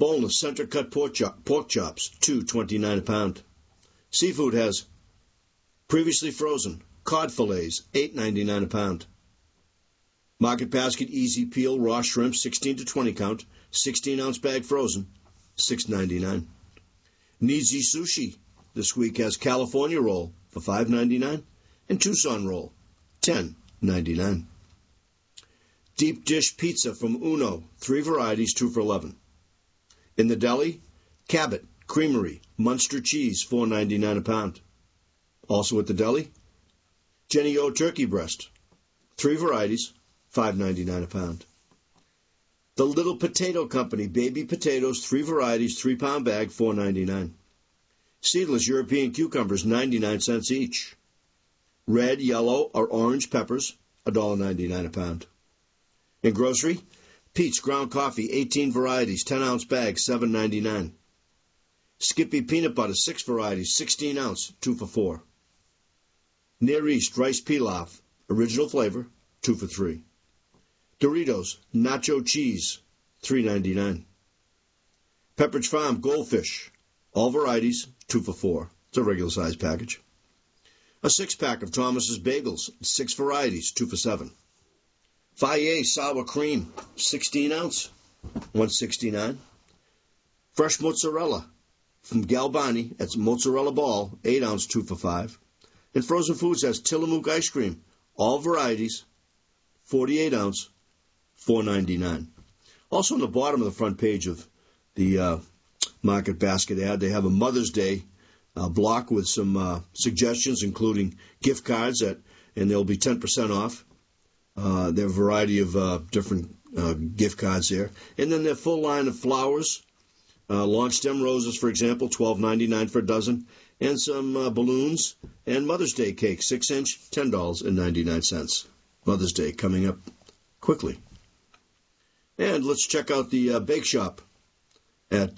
Boneless center-cut pork chops, $2.29 a pound. Seafood has previously frozen cod fillets, $8.99 a pound. Market Basket Easy Peel raw shrimp, 16 to 20 count, 16-ounce bag frozen, $6.99. Nizi Sushi this week has California roll for $5.99 and Tucson roll, $10.99. Deep dish pizza from Uno, 3 varieties, 2 for $11. In the deli, Cabot Creamery Munster cheese, $4.99 a pound. Also at the deli, Jenny O turkey breast, 3 varieties, $5.99 a pound. The Little Potato Company baby potatoes, 3 varieties, 3-pound bag, $4.99. Seedless European cucumbers, 99 cents each. Red, yellow, or orange peppers, $1.99 a pound. In grocery, Pete's ground coffee, 18 varieties, 10-ounce bag, $7.99. Skippy peanut butter, 6 varieties, 16 ounce, 2 for $4. Near East rice pilaf, original flavor, 2 for $3. Doritos nacho cheese, $3.99. Pepperidge Farm goldfish, all varieties, 2 for $4. It's a regular size package. A 6-pack of Thomas's bagels, 6 varieties, 2 for $7. Fayet sour cream, 16 ounce, $1.69. Fresh mozzarella from Galbani, that's mozzarella ball, 8 ounce, 2 for $5. And Frozen Foods has Tillamook ice cream, all varieties, 48 ounce, $4.99. Also on the bottom of the front page of the Market Basket ad, they have a Mother's Day block with some suggestions, including gift cards, and they'll be 10% off. There are a variety of different gift cards there. And then their full line of flowers, long stem roses, for example, $12.99 for a dozen, and some balloons and Mother's Day cake, 6-inch, $10.99. Mother's Day coming up quickly. And let's check out the bake shop at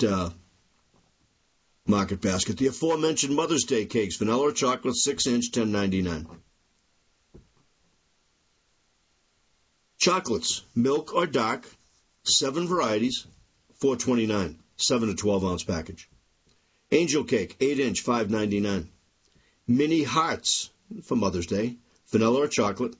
Market Basket. The aforementioned Mother's Day cakes, vanilla or chocolate, 6-inch, $10.99. Chocolates, milk or dark, 7 varieties, $4.29, 7 to 12 ounce package. Angel cake, 8-inch, $5.99. Mini hearts for Mother's Day, vanilla or chocolate,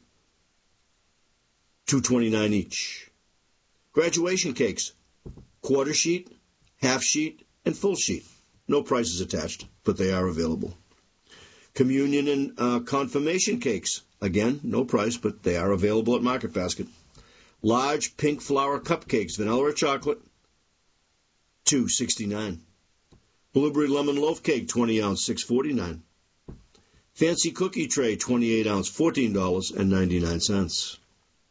$2.29 each. Graduation cakes, quarter sheet, half sheet, and full sheet. No prices attached, but they are available. Communion and confirmation cakes, again, no price, but they are available at Market Basket. Large pink flower cupcakes, vanilla or chocolate, $2.69. Blueberry lemon loaf cake, 20 ounce, $6.49. Fancy cookie tray, 28 ounce, $14.99.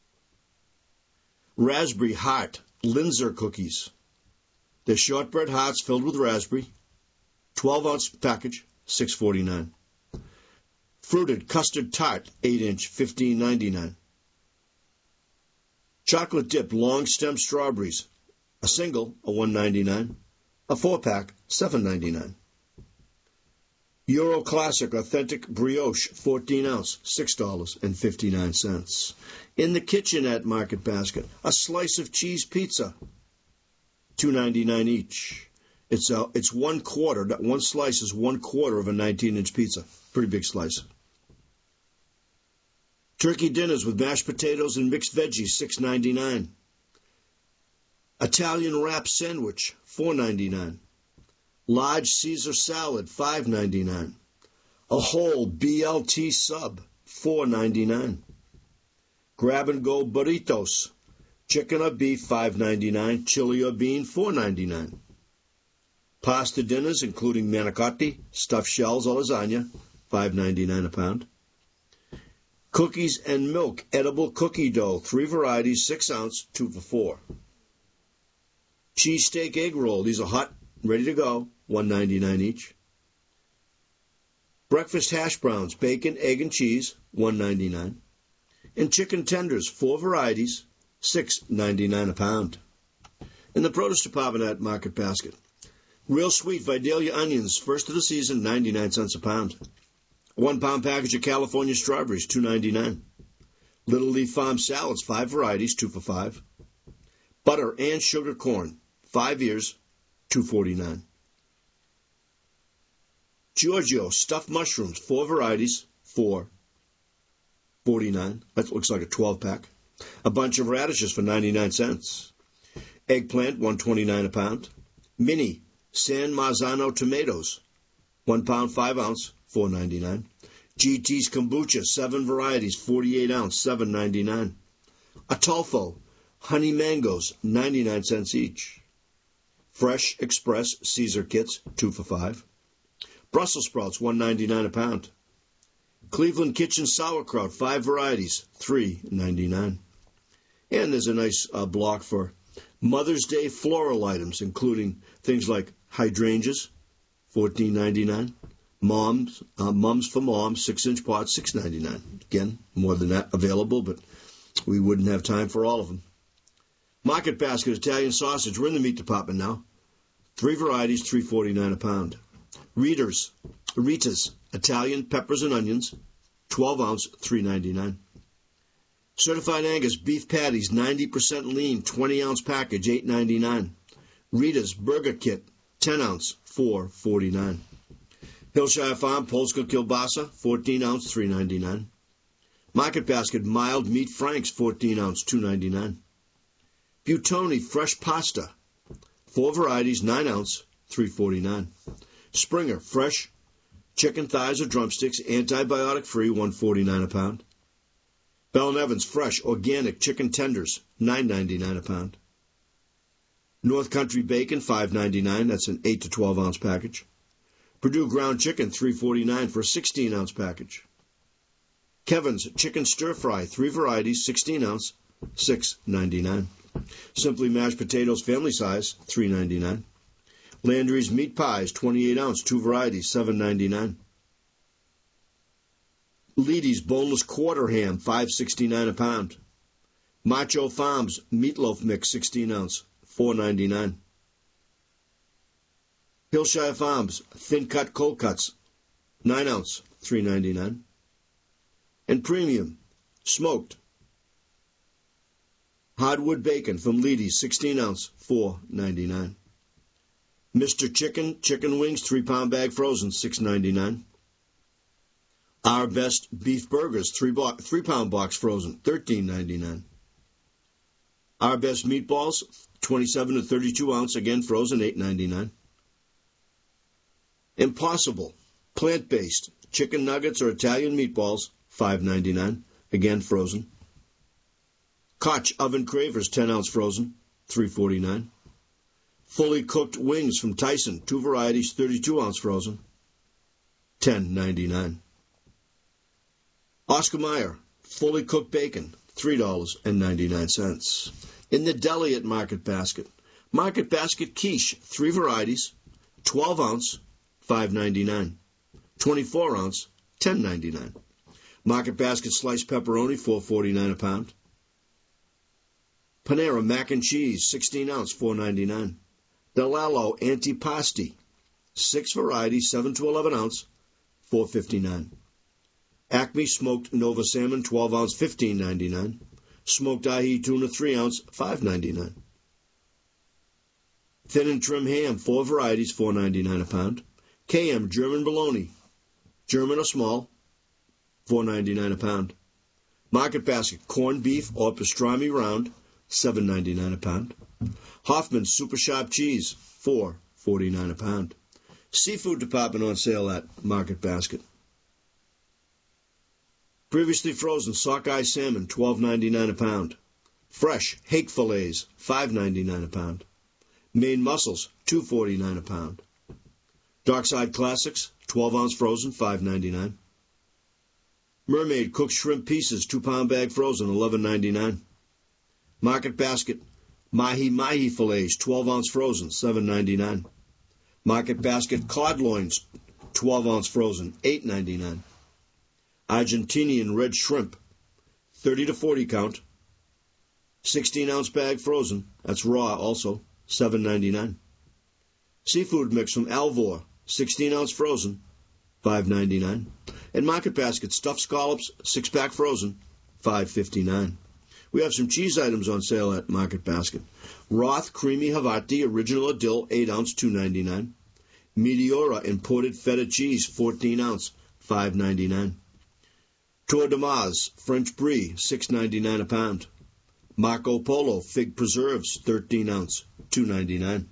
Raspberry Heart Linzer cookies. They're shortbread hearts filled with raspberry, 12 ounce package, $6.49. Fruited custard tart, 8-inch, $15.99. Chocolate dipped long stem strawberries, a single, $1.99. A 4-pack, $7.99. Euro Classic Authentic Brioche, 14 ounce, $6.59. In the kitchen at Market Basket, a slice of cheese pizza, $2.99 each. It's 1/4. That one slice is 1/4 of a 19-inch pizza. Pretty big slice. Turkey dinners with mashed potatoes and mixed veggies, $6.99. Italian wrap sandwich, $4.99. Large Caesar salad, $5.99. A whole BLT sub, $4.99. Grab-and-go burritos, chicken or beef, $5.99. Chili or bean, $4.99. Pasta dinners, including manicotti, stuffed shells, or lasagna, $5.99 a pound. Cookies and milk, edible cookie dough, 3 varieties, 6 ounce, 2 for $4. Cheesesteak egg roll, these are hot, ready to go, $1.99 each. Breakfast hash browns, bacon, egg, and cheese, $1.99. And chicken tenders, 4 varieties, $6.99 a pound. In the produce department at Market Basket, real sweet Vidalia onions, first of the season, 99 cents a pound. 1-pound package of California strawberries, $2.99. Little Leaf Farm salads, 5 varieties, 2 for $5. Butter and sugar corn, 5 ears, $2.49. Giorgio stuffed mushrooms, 4 varieties, $4.49. That looks like a 12-pack. A bunch of radishes for 99 cents. Eggplant, $1.29 a pound. Mini San Marzano tomatoes, 1 pound, 5 ounce, $4.99. GT's kombucha, 7 varieties, 48 ounce, $7.99. Atolfo honey mangoes, 99 cents each. Fresh Express Caesar kits, 2 for $5. Brussels sprouts, $1.99 a pound. Cleveland Kitchen sauerkraut, 5 varieties, $3.99. And there's a nice block for Mother's Day floral items, including things like hydrangeas, $14.99. Mums for Moms, 6-inch pots, $6.99. Again, more than that available, but we wouldn't have time for all of them. Market Basket Italian sausage. We're in the meat department now. 3 varieties, $3.49 a pound. Rita's Italian peppers and onions, 12 ounce, $3.99. Certified Angus beef patties, 90% lean, 20 ounce package, $8.99. Rita's burger kit, 10 ounce, $4.49. Hillshire Farm Polska kielbasa, 14 ounce, $3.99. Market Basket mild meat franks, 14 ounce, $2.99. Buitoni fresh pasta, 4 varieties, 9 ounce, $3.49. Springer fresh chicken thighs or drumsticks, antibiotic free, $1.49 a pound. Bell & Evans fresh organic chicken tenders, $9.99 a pound. North Country bacon, $5.99. That's an 8 to 12 ounce package. Purdue ground chicken, $3.49 for a 16 ounce package. Kevin's chicken stir fry, 3 varieties, 16 ounce, $6.99. Simply mashed potatoes, family size, $3.99. Landry's meat pies, 28 ounce, 2 varieties, $7.99. Leedy's boneless quarter ham, $5.69 a pound. Macho Farms meatloaf mix, 16 ounce, $4.99. Hillshire Farms thin cut cold cuts, 9 ounce, $3.99. And premium smoked hardwood bacon from Leedy's, 16 ounce, $4.99. Mr. Chicken wings, 3-pound bag frozen, $6.99. Our Best beef burgers, 3-pound box frozen, $13.99. Our Best meatballs, 27 to 32 ounce, again frozen, $8.99. Impossible plant-based chicken nuggets or Italian meatballs, $5.99, again frozen. Koch oven cravers, 10 ounce frozen, $3.49. Fully cooked wings from Tyson, 2 varieties, 32 ounce frozen, $10.99. Oscar Mayer fully cooked bacon, $3.99. In the deli at Market Basket, Market Basket quiche, 3 varieties, 12 ounce, $5.99. 24 ounce, $10.99. Market Basket sliced pepperoni, $4.49 a pound. Panera mac and cheese, 16 ounce, $4.99. Delalo antipasti, 6 varieties, 7 to 11 ounce, $4.59. Acme smoked Nova salmon, 12 ounce, $15.99. Smoked ahi tuna, 3 ounce, $5.99. Thin and trim ham, 4 varieties, $4.99 a pound. KM German bologna, German or small, $4.99 a pound. Market Basket corned beef or pastrami round, $7.99 a pound. Hoffman's super sharp cheese, $4.49 a pound. Seafood department on sale at Market Basket. Previously frozen sockeye salmon, $12.99 a pound. Fresh hake fillets, $5.99 a pound. Maine mussels, $2.49 a pound. Dockside Classics, 12 ounce frozen, $5.99. Mermaid cooked shrimp pieces, 2-pound bag frozen, $11.99. Market Basket mahi fillets, 12 ounce frozen, $7.99. Market Basket cod loins, 12 ounce frozen, $8.99. Argentinian red shrimp, 30 to 40 count, 16 ounce bag frozen, that's raw also, $7.99. Seafood mix from Alvor, 16 ounce frozen, $5.99. And Market Basket stuffed scallops, 6-pack frozen, $5.59. We have some cheese items on sale at Market Basket. Roth Creamy Havarti Original Dill, 8 ounce, $2.99. Meteora Imported Feta Cheese, 14 ounce, $5.99. Tour de Maz French Brie, $6.99 a pound. Marco Polo Fig Preserves, 13 ounce, $2.99.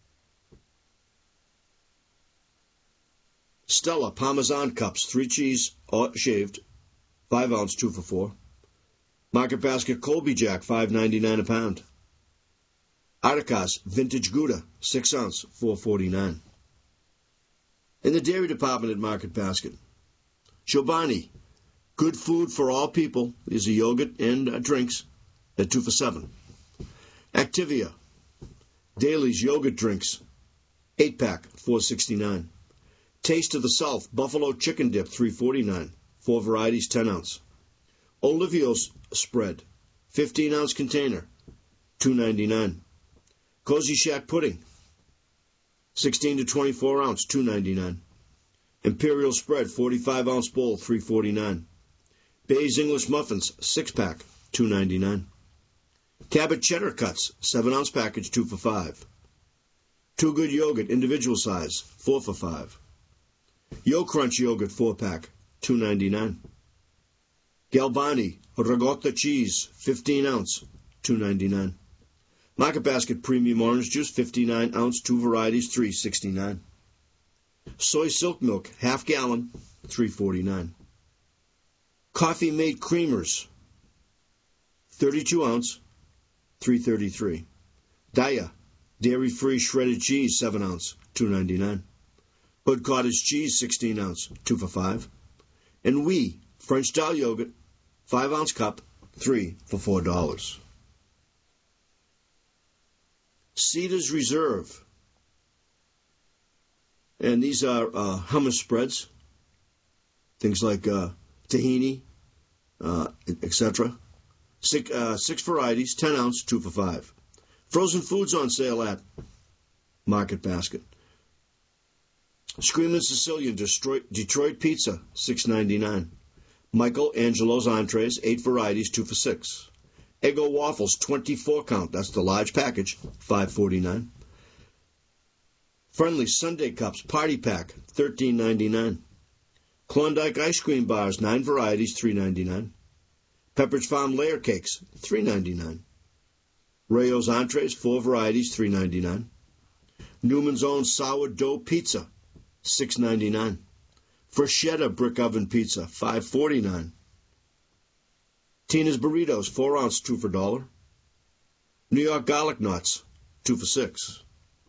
Stella Parmesan Cups, 3 cheese, shaved, 5 ounce, 2 for $4. Market Basket Colby Jack, $5.99 a pound. Articas Vintage Gouda, 6 ounce, $4.49. In the dairy department at Market Basket, Chobani, good food for all people. These are yogurt and drinks at 2 for $7. Activia, Daly's yogurt drinks, 8-pack, $4.69. Taste of the South Buffalo Chicken Dip, $3.49. 4 varieties, 10 ounce. Olivio's spread, 15 ounce container, $2.99. Cozy Shack pudding, 16 to 24 ounce, $2.99. Imperial spread, 45 ounce bowl, $3.49. Bay's English muffins, 6-pack, $2.99. Cabot cheddar cuts, 7 ounce package, 2 for $5. Too Good yogurt, individual size, 4 for $5. Yo Crunch yogurt, 4-pack, $2.99. Galbani Ricotta cheese, 15 ounce, $2.99. Market Basket premium orange juice, 59 ounce, 2 varieties, $3.69. Soy silk milk, half gallon, $3.49. Coffee Mate creamers, 32 ounce, $3.33. Daya dairy-free shredded cheese, 7 ounce, $2.99. Hood Cottage cheese, 16 ounce, 2 for $5. And Oui French style yogurt, 5 ounce cup, 3 for $4. Cedars Reserve. And these are hummus spreads, things like tahini, etc. 6 varieties, 10 ounce, 2 for $5. Frozen foods on sale at Market Basket. Screamin' Sicilian Detroit Pizza, $6.99. Michael Angelo's entrees, 8 varieties, 2 for $6. Eggo waffles, 24 count, that's the large package, $5.49. Friendly Sunday cups, party pack, $13.99. Klondike ice cream bars, 9 varieties, $3.99. Pepperidge Farm layer cakes, $3.99. Rayo's entrees, 4 varieties, $3.99. Newman's Own sourdough pizza, $6.99. Freschetta brick oven pizza, $5.49. Tina's burritos, 4 ounce, 2 for $1. New York garlic nuts, 2 for $6.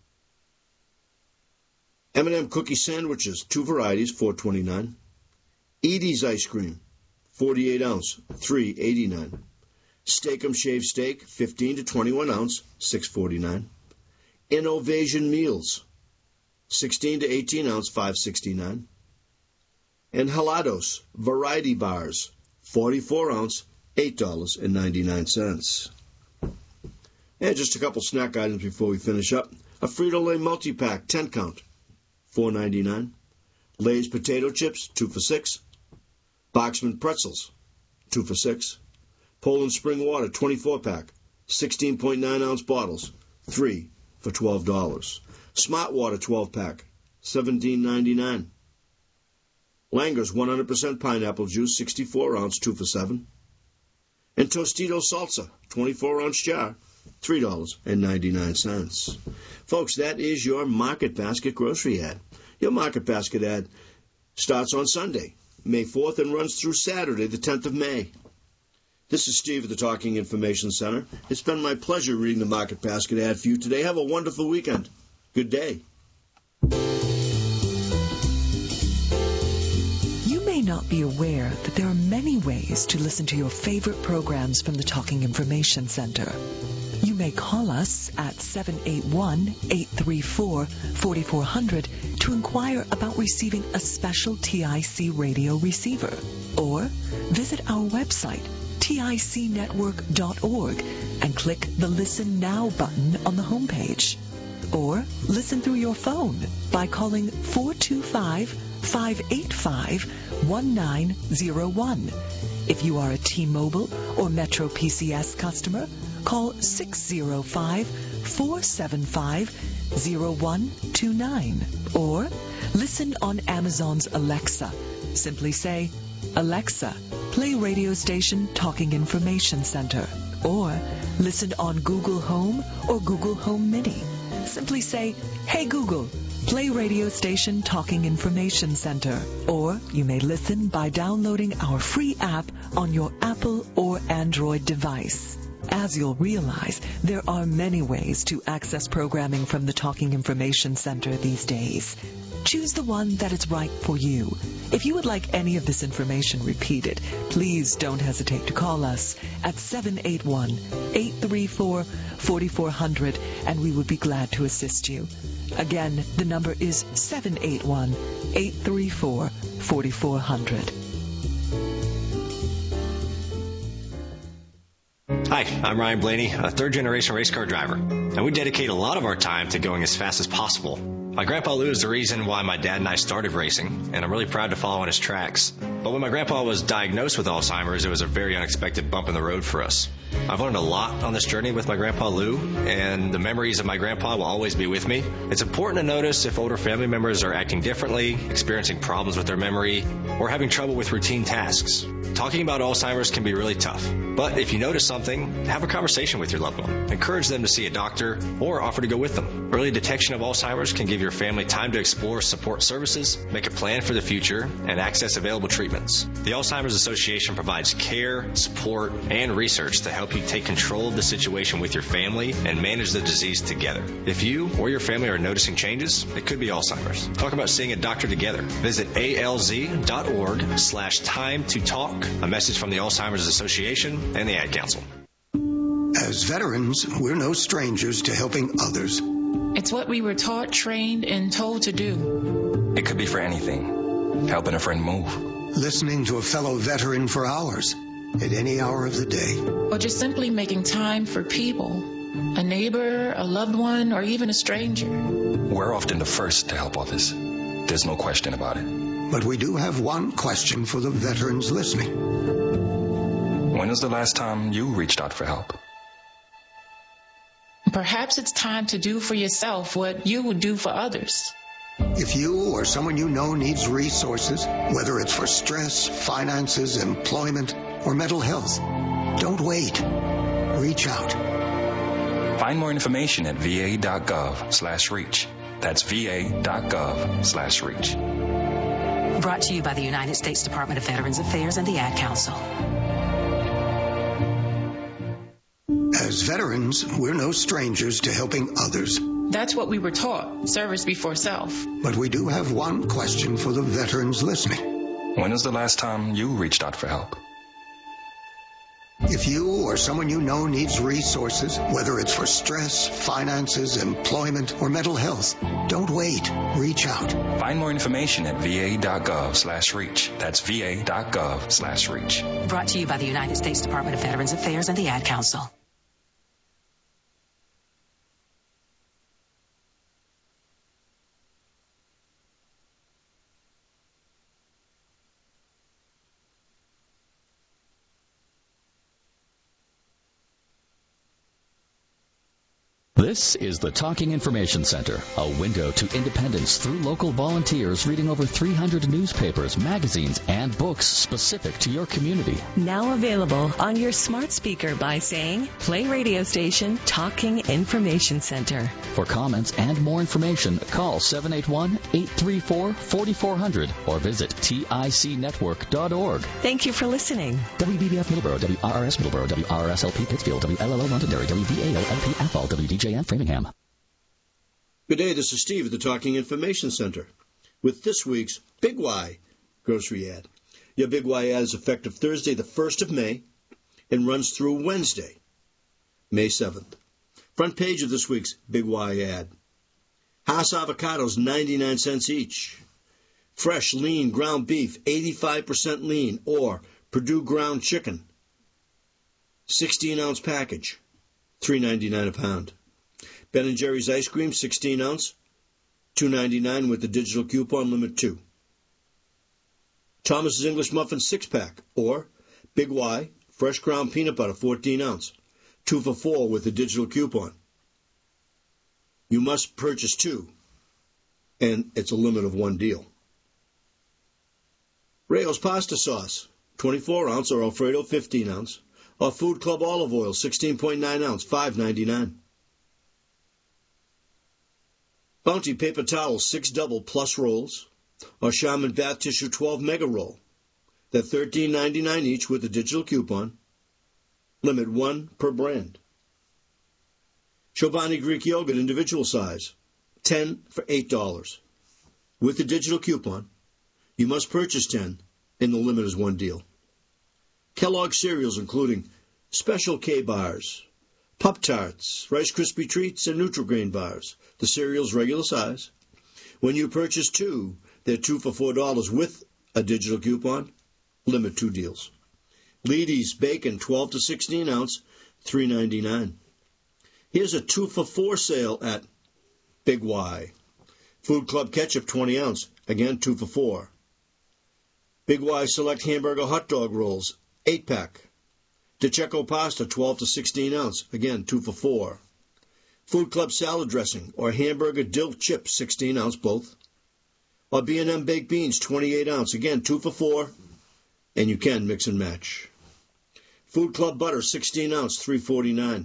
M&M cookie sandwiches, 2 varieties, $4.29. Edie's ice cream, 48 ounce, $3.89. Steak'em shaved steak, 15 to 21 ounce, $6.49. Innovation meals, 16 to 18 ounce, $5.69. And Helados variety bars, 44 ounce, $8.99. And just a couple snack items before we finish up. A Frito-Lay multi-pack, 10 count, $4.99. Lay's potato chips, 2 for $6. Boxman pretzels, 2 for $6. Poland Spring Water, 24-pack, 16.9 ounce bottles, 3 for $12. Smart Water 12-pack, $17.99. Langer's 100% pineapple juice, 64 ounce, 2 for $7. And Tostito salsa, 24 ounce jar, $3.99. Folks, that is your Market Basket grocery ad. Your Market Basket ad starts on Sunday, May 4th, and runs through Saturday, the 10th of May. This is Steve at the Talking Information Center. It's been my pleasure reading the Market Basket ad for you today. Have a wonderful weekend. Good day. You may not be aware that there are many ways to listen to your favorite programs from the Talking Information Center. You may call us at 781-834-4400 to inquire about receiving a special TIC radio receiver, or visit our website, ticnetwork.org, and click the Listen Now button on the homepage. Or listen through your phone by calling 425-585-1901. If you are a T-Mobile or Metro PCS customer, call 605-475-0129 or listen on Amazon's Alexa. Simply say, Alexa, play radio station Talking Information Center. Or listen on Google Home or Google Home Mini. Simply say, Hey Google, play radio station Talking Information Center. Or you may listen by downloading our free app on your Apple or Android device. As you'll realize, there are many ways to access programming from the Talking Information Center these days. Choose the one that is right for you. If you would like any of this information repeated, please don't hesitate to call us at 781-834-4400, and we would be glad to assist you. Again, the number is 781-834-4400. Hi, I'm Ryan Blaney, a third-generation race car driver, and we dedicate a lot of our time to going as fast as possible. My Grandpa Lou is the reason why my dad and I started racing, and I'm really proud to follow in his tracks. But when my grandpa was diagnosed with Alzheimer's, it was a very unexpected bump in the road for us. I've learned a lot on this journey with my Grandpa Lou, and the memories of my grandpa will always be with me. It's important to notice if older family members are acting differently, experiencing problems with their memory, or having trouble with routine tasks. Talking about Alzheimer's can be really tough, but if you notice something, have a conversation with your loved one. Encourage them to see a doctor or offer to go with them. Early detection of Alzheimer's can give your family time to explore support services, make a plan for the future, and access available treatments. The Alzheimer's Association provides care, support, and research to help you take control of the situation with your family and manage the disease together. If you or your family are noticing changes, it could be Alzheimer's. Talk about seeing a doctor together. Visit alz.org/time to talk. A message from the Alzheimer's Association and the Ad Council. As veterans, we're no strangers to helping others. It's what we were taught, trained, and told to do. It could be for anything. Helping a friend move. Listening to a fellow veteran for hours, at any hour of the day. Or just simply making time for people. A neighbor, a loved one, or even a stranger. We're often the first to help others. There's no question about it. But we do have one question for the veterans listening. When was the last time you reached out for help? Perhaps it's time to do for yourself what you would do for others. If you or someone you know needs resources, whether it's for stress, finances, employment, or mental health, don't wait. Reach out. Find more information at va.gov/reach. That's va.gov/reach. Brought to you by the United States Department of Veterans Affairs and the Ad Council. As veterans, we're no strangers to helping others. That's what we were taught, service before self. But we do have one question for the veterans listening. When was the last time you reached out for help? If you or someone you know needs resources, whether it's for stress, finances, employment, or mental health, don't wait. Reach out. Find more information at va.gov/reach. That's va.gov/reach. Brought to you by the United States Department of Veterans Affairs and the Ad Council. This is the Talking Information Center, a window to independence through local volunteers reading over 300 newspapers, magazines, and books specific to your community. Now available on your smart speaker by saying, play radio station Talking Information Center. For comments and more information, call 781-834-4400 or visit ticnetwork.org. Thank you for listening. WBBF Middleborough, WRRS Middleborough, WRSLP Pittsfield, WLLO Londonderry, WVAO-LP Athol, WDJN Framingham. Good day, this is Steve at the Talking Information Center with this week's Big Y grocery ad. Your Big Y ad is effective Thursday, the 1st of May, and runs through Wednesday, May 7th. Front page of this week's Big Y ad. Hass avocados, 99 cents each. Fresh, lean, ground beef, 85% lean, or Purdue ground chicken, 16-ounce package, $3.99 a pound. Ben & Jerry's ice cream, 16-ounce, $2.99 with the digital coupon limit 2. Thomas's English muffin 6-pack, or Big Y, fresh ground peanut butter, 14 ounce, 2 for $4 with a digital coupon. You must purchase 2, and it's a limit of 1 deal. Rayo's pasta sauce, 24 ounce or Alfredo, 15 ounce, or Food Club olive oil, 16.9 ounce, $5.99. Bounty paper towels, 6 double plus rolls, or Charmin bath tissue 12 mega roll. They're $13.99 each with a digital coupon. Limit 1 per brand. Chobani Greek yogurt individual size, 10 for $8. With the digital coupon, you must purchase 10, and the limit is 1 deal. Kellogg cereals including Special K-Bars, Pop-Tarts, Rice Krispie Treats, and Nutri-Grain bars. The cereal's regular size. When you purchase 2, they're 2 for $4 with a digital coupon. Limit 2 deals. Leedy's bacon, 12 to 16 ounce, $3.99. Here's a 2 for $4 sale at Big Y. Food Club ketchup, 20 ounce, again 2 for $4. Big Y select hamburger hot dog rolls, 8-pack. DiCecco pasta, 12 to 16 ounce, again 2 for $4. Food Club salad dressing or hamburger dill chips, 16 ounce both. Or B&M baked beans, 28 ounce, again 2 for $4, and you can mix and match. Food Club butter, 16 ounce, $3.49.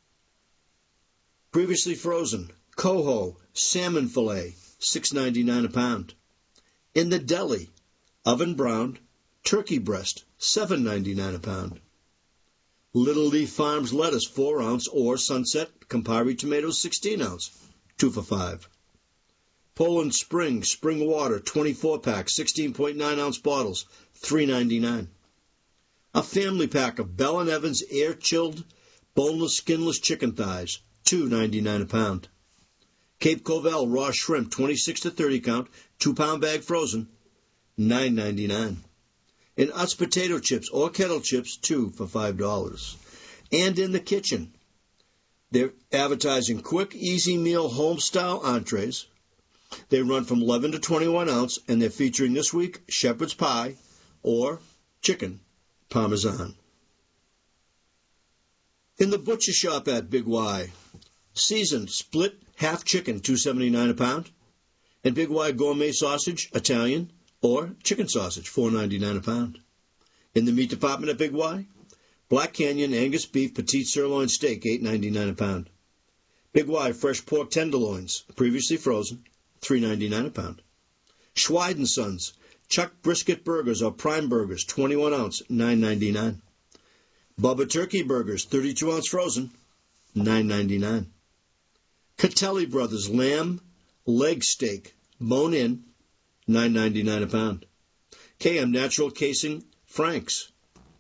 Previously frozen, coho, salmon fillet, $6.99 a pound. In the deli, oven browned, turkey breast, $7.99 a pound. Little Leaf Farms lettuce, 4 ounce, or Sunset Campari tomatoes, 16 ounce, 2 for $5. Poland Spring, spring water, 24-pack, 16.9 ounce bottles, $3.99. A family pack of Bell & Evans air-chilled, boneless, skinless chicken thighs, $2.99 a pound. Cape Covell raw shrimp, 26 to 30 count, 2-pound bag frozen, $9.99. And Utz potato chips or kettle chips, 2 for $5. And in the kitchen, they're advertising quick, easy meal home-style entrees. They run from 11 to 21 ounce, and they're featuring this week shepherd's pie or chicken parmesan. In the butcher shop at Big Y, seasoned split half chicken, $2.79 a pound, and Big Y gourmet sausage, Italian, or chicken sausage, $4.99 a pound. In the meat department at Big Y, Black Canyon Angus beef petite sirloin steak, $8.99 a pound. Big Y fresh pork tenderloins, previously frozen, $3.99 a pound. Schweid & Sons Chuck brisket burgers or prime burgers, 21 ounce, $9.99. Bubba turkey burgers, 32 ounce frozen, $9.99. Catelli Brothers lamb leg steak, bone in, $9.99 a pound. KM Natural Casing Franks,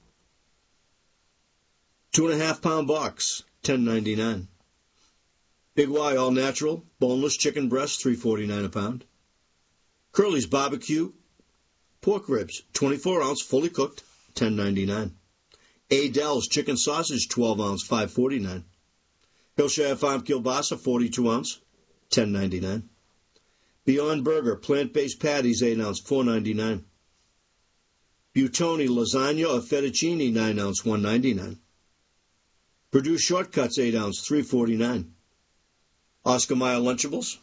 2.5 pound box, $10.99. Big Y All Natural boneless chicken breast, $3.49 a pound. Curly's Barbecue pork ribs, 24 ounce fully cooked, $10.99. Adele's chicken sausage, 12 ounce, $5.49. Hillshire Farm kielbasa, 42 ounce, $10.99. Beyond Burger plant-based patties, 8 ounce, $4.99. Buitoni lasagna or fettuccine, 9 ounce, $1.99. Purdue Shortcuts, 8 ounce, $3.49. Oscar Mayer Lunchables,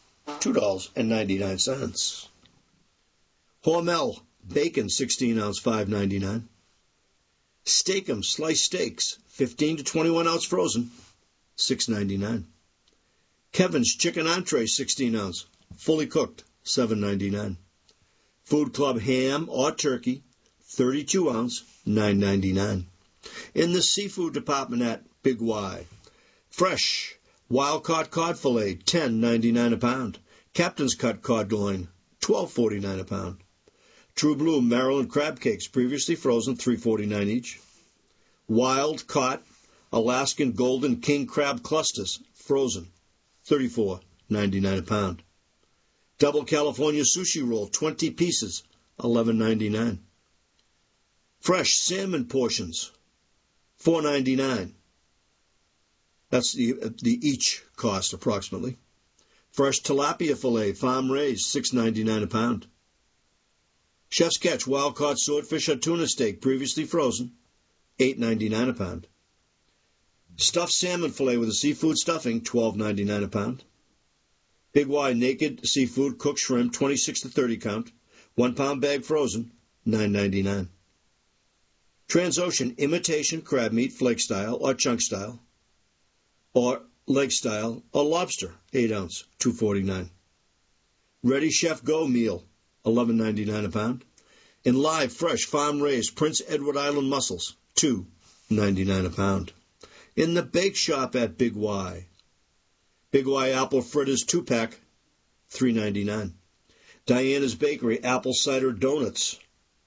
$2.99. Hormel bacon, 16 ounce, $5.99. Steakum sliced steaks, 15 to 21 ounce frozen, $6.99. Kevin's chicken entree, 16 ounce, fully cooked, $7.99. Food Club ham or turkey, 32 ounce, $9.99. In the seafood department at Big Y, fresh wild-caught cod fillet, $10.99 a pound. Captain's cut cod loin, $12.49 a pound. True Blue Maryland crab cakes, previously frozen, $3.49 each. Wild-caught Alaskan golden king crab clusters, frozen, $34.99 a pound. Double California sushi roll, 20 pieces, $11.99. Fresh salmon portions, $4.99. That's the each cost approximately. Fresh tilapia fillet, farm raised, $6.99 a pound. Chef's Catch wild caught swordfish or tuna steak, previously frozen, $8.99 a pound. Stuffed salmon fillet with a seafood stuffing, $12.99 a pound. Big Y naked seafood cooked shrimp, 26 to 30 count, 1 pound bag frozen, $9.99. Transocean imitation crab meat, flake style or chunk style, or leg style, or lobster, 8 ounce, $2.49. Ready Chef Go meal, $11.99 a pound. And live, fresh, farm-raised Prince Edward Island mussels, $2.99 a pound. In the bake shop at Big Y. Big Y apple fritters 2-pack, $3.99. Diana's Bakery apple cider donuts.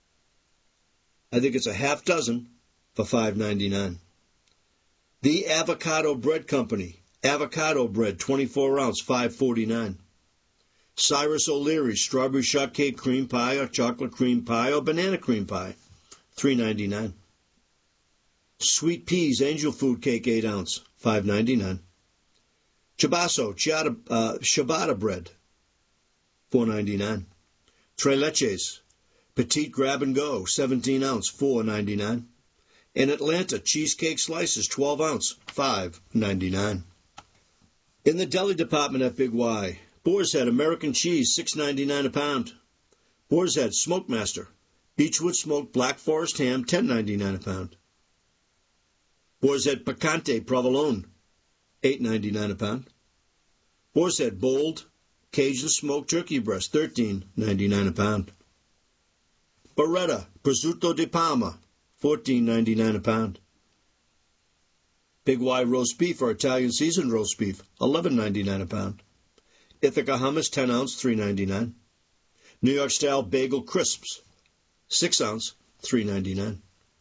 I think it's a half dozen for $5.99. The Avocado Bread Company, avocado bread, 24 ounce, $5.49. Cyrus O'Leary's strawberry shortcake cream pie or chocolate cream pie or banana cream pie, $3.99. Sweet Peas Angel Food Cake 8 ounce, $5.99. Chabasso ciabatta bread, $4.99. Tres Leches Petite Grab and Go 17 ounce, $4.99. And Atlanta cheesecake slices 12 ounce, $5.99. In the deli department at Big Y, Boar's Head American cheese, $6.99 a pound. Boar's Head Smokemaster Beechwood smoked Black Forest ham, $10.99 a pound. Boar's Head Picante Provolone, $8.99 a pound. Boar's Head Bold Cajun smoked turkey breast, $13.99 a pound. Beretta Prosciutto di Parma, $14.99 a pound. Big Y roast beef or Italian seasoned roast beef, $11.99 a pound. Ithaca hummus, 10 ounce, $3.99. New York style bagel crisps, 6 ounce, $3.99.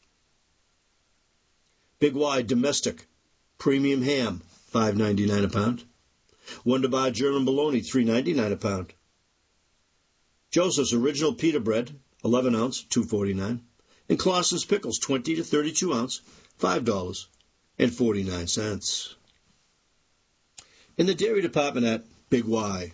Big Y domestic premium ham, $5.99 a pound. Wunderbar German bologna, $3.99 a pound. Joseph's original pita bread, 11 ounce, $2.49. And Clausen's pickles, 20 to 32 ounce, $5.49. In the dairy department at Big Y,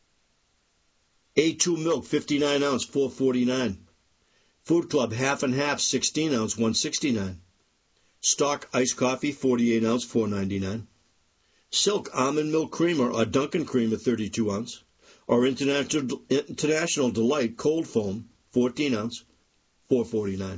A2 milk, 59 ounce, $4.49. Food Club half and half, 16 ounce, $1.69. Stock iced coffee, 48 ounce, $4.99. Silk almond milk creamer or Dunkin' creamer, 32 ounce. Or International Delight cold foam, 14 ounce, $4.49.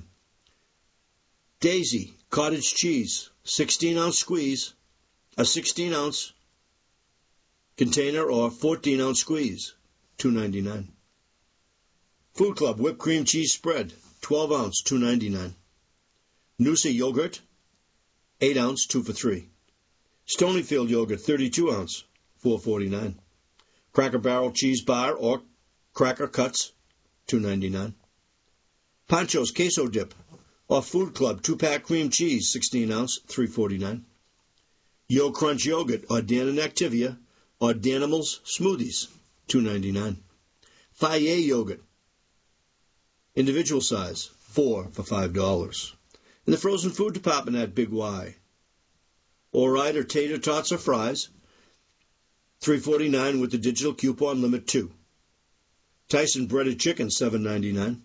Daisy cottage cheese, 16 ounce squeeze, a 16 ounce container or 14 ounce squeeze, $2.99. Food Club whipped cream cheese spread, 12 ounce, $2.99. Noosa yogurt, 8 ounce, 2 for $3. Stonyfield yogurt, 32 ounce, $4.49. Cracker Barrel cheese bar or cracker cuts, $2.99. Pancho's queso dip or Food Club 2-pack cream cheese, 16 ounce, $3.49. Yo Crunch yogurt or Dannon Activia or Danimals smoothies, $2.99. Fayet yogurt, individual size, 4 for $5. In the frozen food department at Big Y, All-Right or tater tots or fries, $3.49 with the digital coupon limit 2. Tyson breaded chicken, $7.99.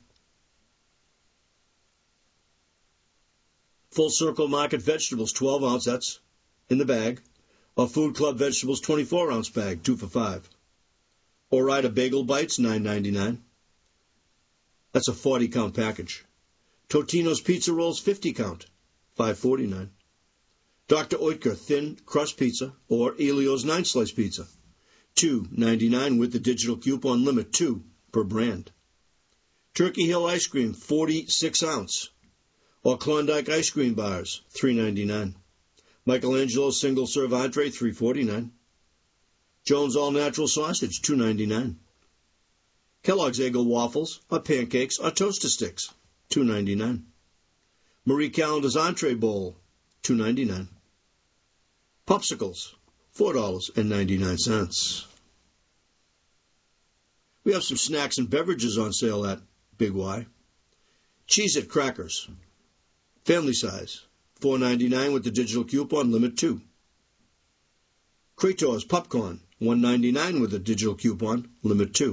Full Circle Market vegetables, 12 ounce, that's in the bag. Or Food Club vegetables, 24 ounce bag, 2 for $5. All-Right bagel bites, $9.99. That's a 40 count package. Totino's pizza rolls, 50 count, $5.49. Dr. Oetker thin crust pizza or Elio's 9-slice pizza, $2.99 with the digital coupon limit 2 per brand. Turkey Hill ice cream, 46 ounce, or Klondike ice cream bars, $3.99. Michelangelo's single serve entree, $3.49. Jones all natural sausage, $2.99. Kellogg's Eggo waffles or pancakes or toaster sticks, $2.99. Marie Callender's entree bowl, $2.99. Popsicles, $4.99. We have some snacks and beverages on sale at Big Y. Cheez-It crackers, family size, $4.99 with the digital coupon limit 2. Kratos popcorn, $1.99 with the digital coupon limit 2.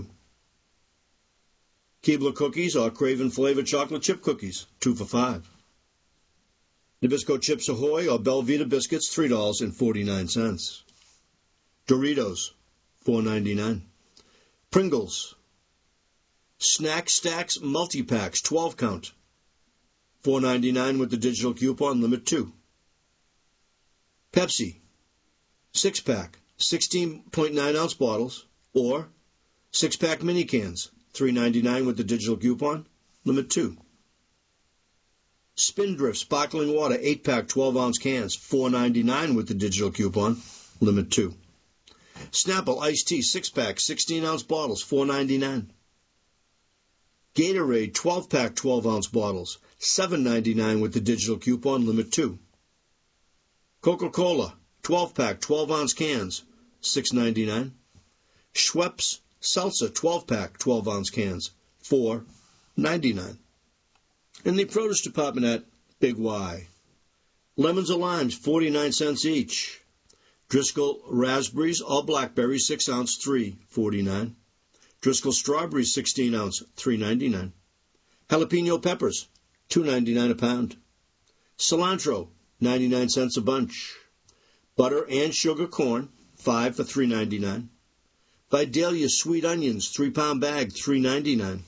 Keebler cookies or Craven flavored chocolate chip cookies, 2 for $5. Nabisco Chips Ahoy or Belvita biscuits, $3.49. Doritos, $4.99. Pringles, Snack Stacks Multi-Packs, 12-count, $4.99 with the digital coupon, limit 2. Pepsi, 6-pack, 16.9-ounce bottles, or 6-pack mini cans, $3.99 with the digital coupon, limit 2. Spindrift Sparkling Water, 8-pack, 12-ounce cans, $4.99 with the digital coupon, limit 2. Snapple Iced Tea, 6-pack, 16-ounce bottles, $4.99. Gatorade 12-pack, 12-ounce bottles, $7.99 with the digital coupon, limit 2. Coca-Cola 12-pack, 12-ounce cans, $6.99. Schweppes Seltzer 12-pack, 12-ounce cans, $4.99. In the produce department at Big Y, lemons or limes, 49 cents each. Driscoll raspberries or blackberries, 6-ounce, $3.49. Driscoll strawberries, 16-ounce, $3.99. Jalapeno peppers, $2.99 a pound. Cilantro, 99 cents a bunch. Butter and sugar corn, 5 for $3.99. Vidalia sweet onions, 3-pound bag, $3.99.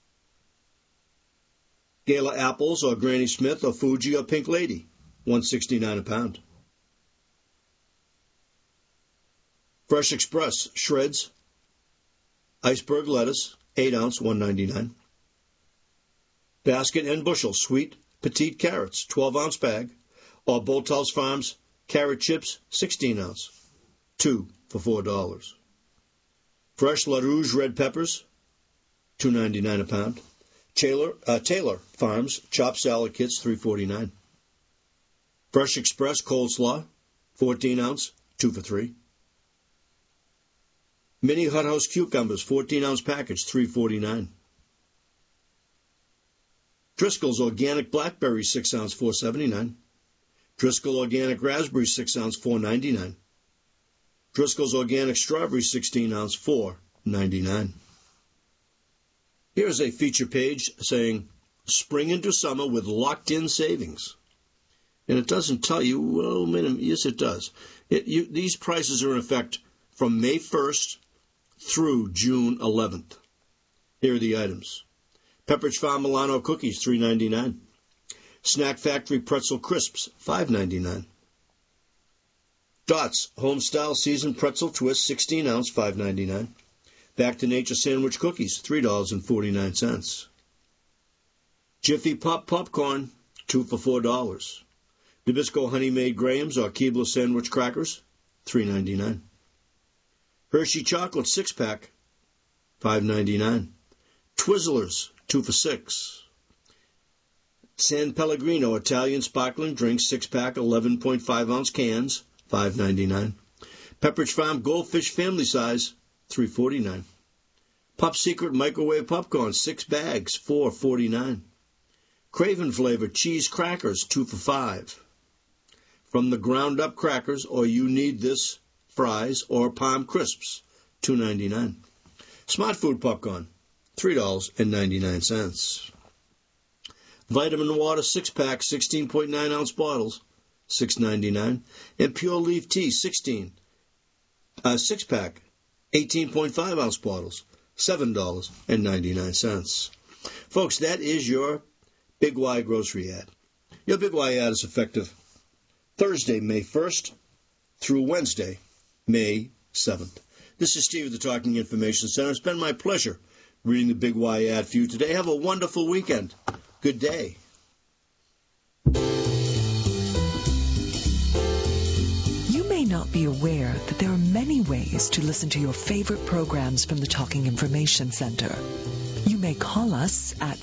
Gala apples or Granny Smith or Fuji or Pink Lady, $1.69 a pound. Fresh Express shreds, iceberg lettuce, 8-ounce, $1.99. Basket and bushel sweet petite carrots, 12-ounce bag, or Bolthouse Farms carrot chips, 16-ounce, 2 for $4. Fresh La Rouge red peppers, $2.99 a pound. Taylor Farms chopped salad kits, $3.49. Fresh Express coleslaw, 14-ounce, 2 for $3. Mini Hot House cucumbers, 14-ounce package, $3.49. Driscoll's Organic Blackberries, 6-ounce, $4.79. Driscoll Organic Raspberries, 6-ounce, $4.99. Driscoll's Organic Strawberries, 16-ounce, $4.99. Here's a feature page saying, spring into summer with locked-in savings. And it doesn't tell you, well, yes, it does. These prices are in effect from May 1st through June 11th. Here are the items. Pepperidge Farm Milano cookies, $3.99. Snack Factory pretzel crisps, $5.99. Dots Homestyle Seasoned Pretzel Twist, 16-ounce, $5.99. Back to Nature Sandwich Cookies, $3.49. Jiffy Pop Popcorn, 2 for $4. Nabisco Honey Made Grahams or Keebler Sandwich Crackers, $3.99. Hershey Chocolate 6-pack, $5.99. Twizzlers, 2 for $6. San Pellegrino Italian Sparkling Drinks 6-pack, 11.5-ounce cans, $5.99. Pepperidge Farm Goldfish Family Size, $3.49. Pop Secret Microwave Popcorn 6 bags, $4.49. Craven Flavor Cheese Crackers, 2 for $5. From the Ground Up Crackers or You Need This Fries or Palm Crisps, $2.99. Smart Food Popcorn, $3.99. Vitamin Water 6-pack, 16.9-ounce bottles, $6.99. And Pure Leaf Tea 6-pack, 18.5-ounce bottles, $7.99. Folks, that is your Big Y grocery ad. Your Big Y ad is effective Thursday, May 1st through Wednesday, May 7th. This is Steve of the Talking Information Center. It's been my pleasure reading the Big Y ad for you today. Have a wonderful weekend. Good day. You may not be aware that there are many ways to listen to your favorite programs from the Talking Information Center. You may call us at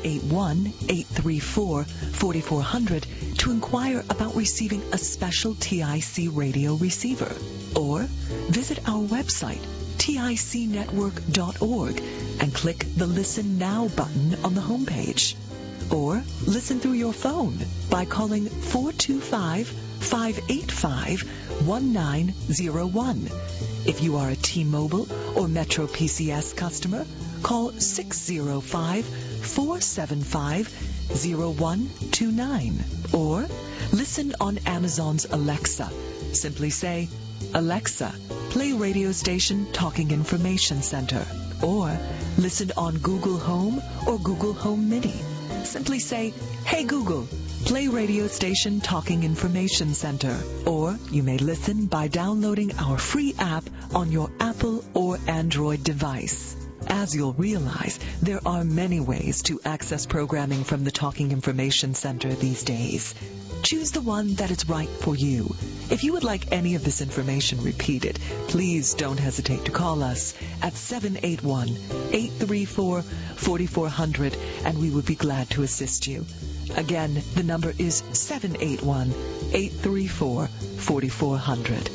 781-834-4400 to inquire about receiving a special TIC radio receiver. Or visit our website, ticnetwork.org, and click the Listen Now button on the homepage. Or listen through your phone by calling 425-585-1901. If you are a T-Mobile or Metro PCS customer, call 605-475 0129. Or listen on Amazon's Alexa. Simply say, Alexa, play radio station Talking Information Center. Or listen on Google Home or Google Home Mini. Simply say, Hey Google, play radio station Talking Information Center. Or you may listen by downloading our free app on your Apple or Android device. As you'll realize, there are many ways to access programming from the Talking Information Center these days. Choose the one that is right for you. If you would like any of this information repeated, please don't hesitate to call us at 781-834-4400, and we would be glad to assist you. Again, the number is 781-834-4400.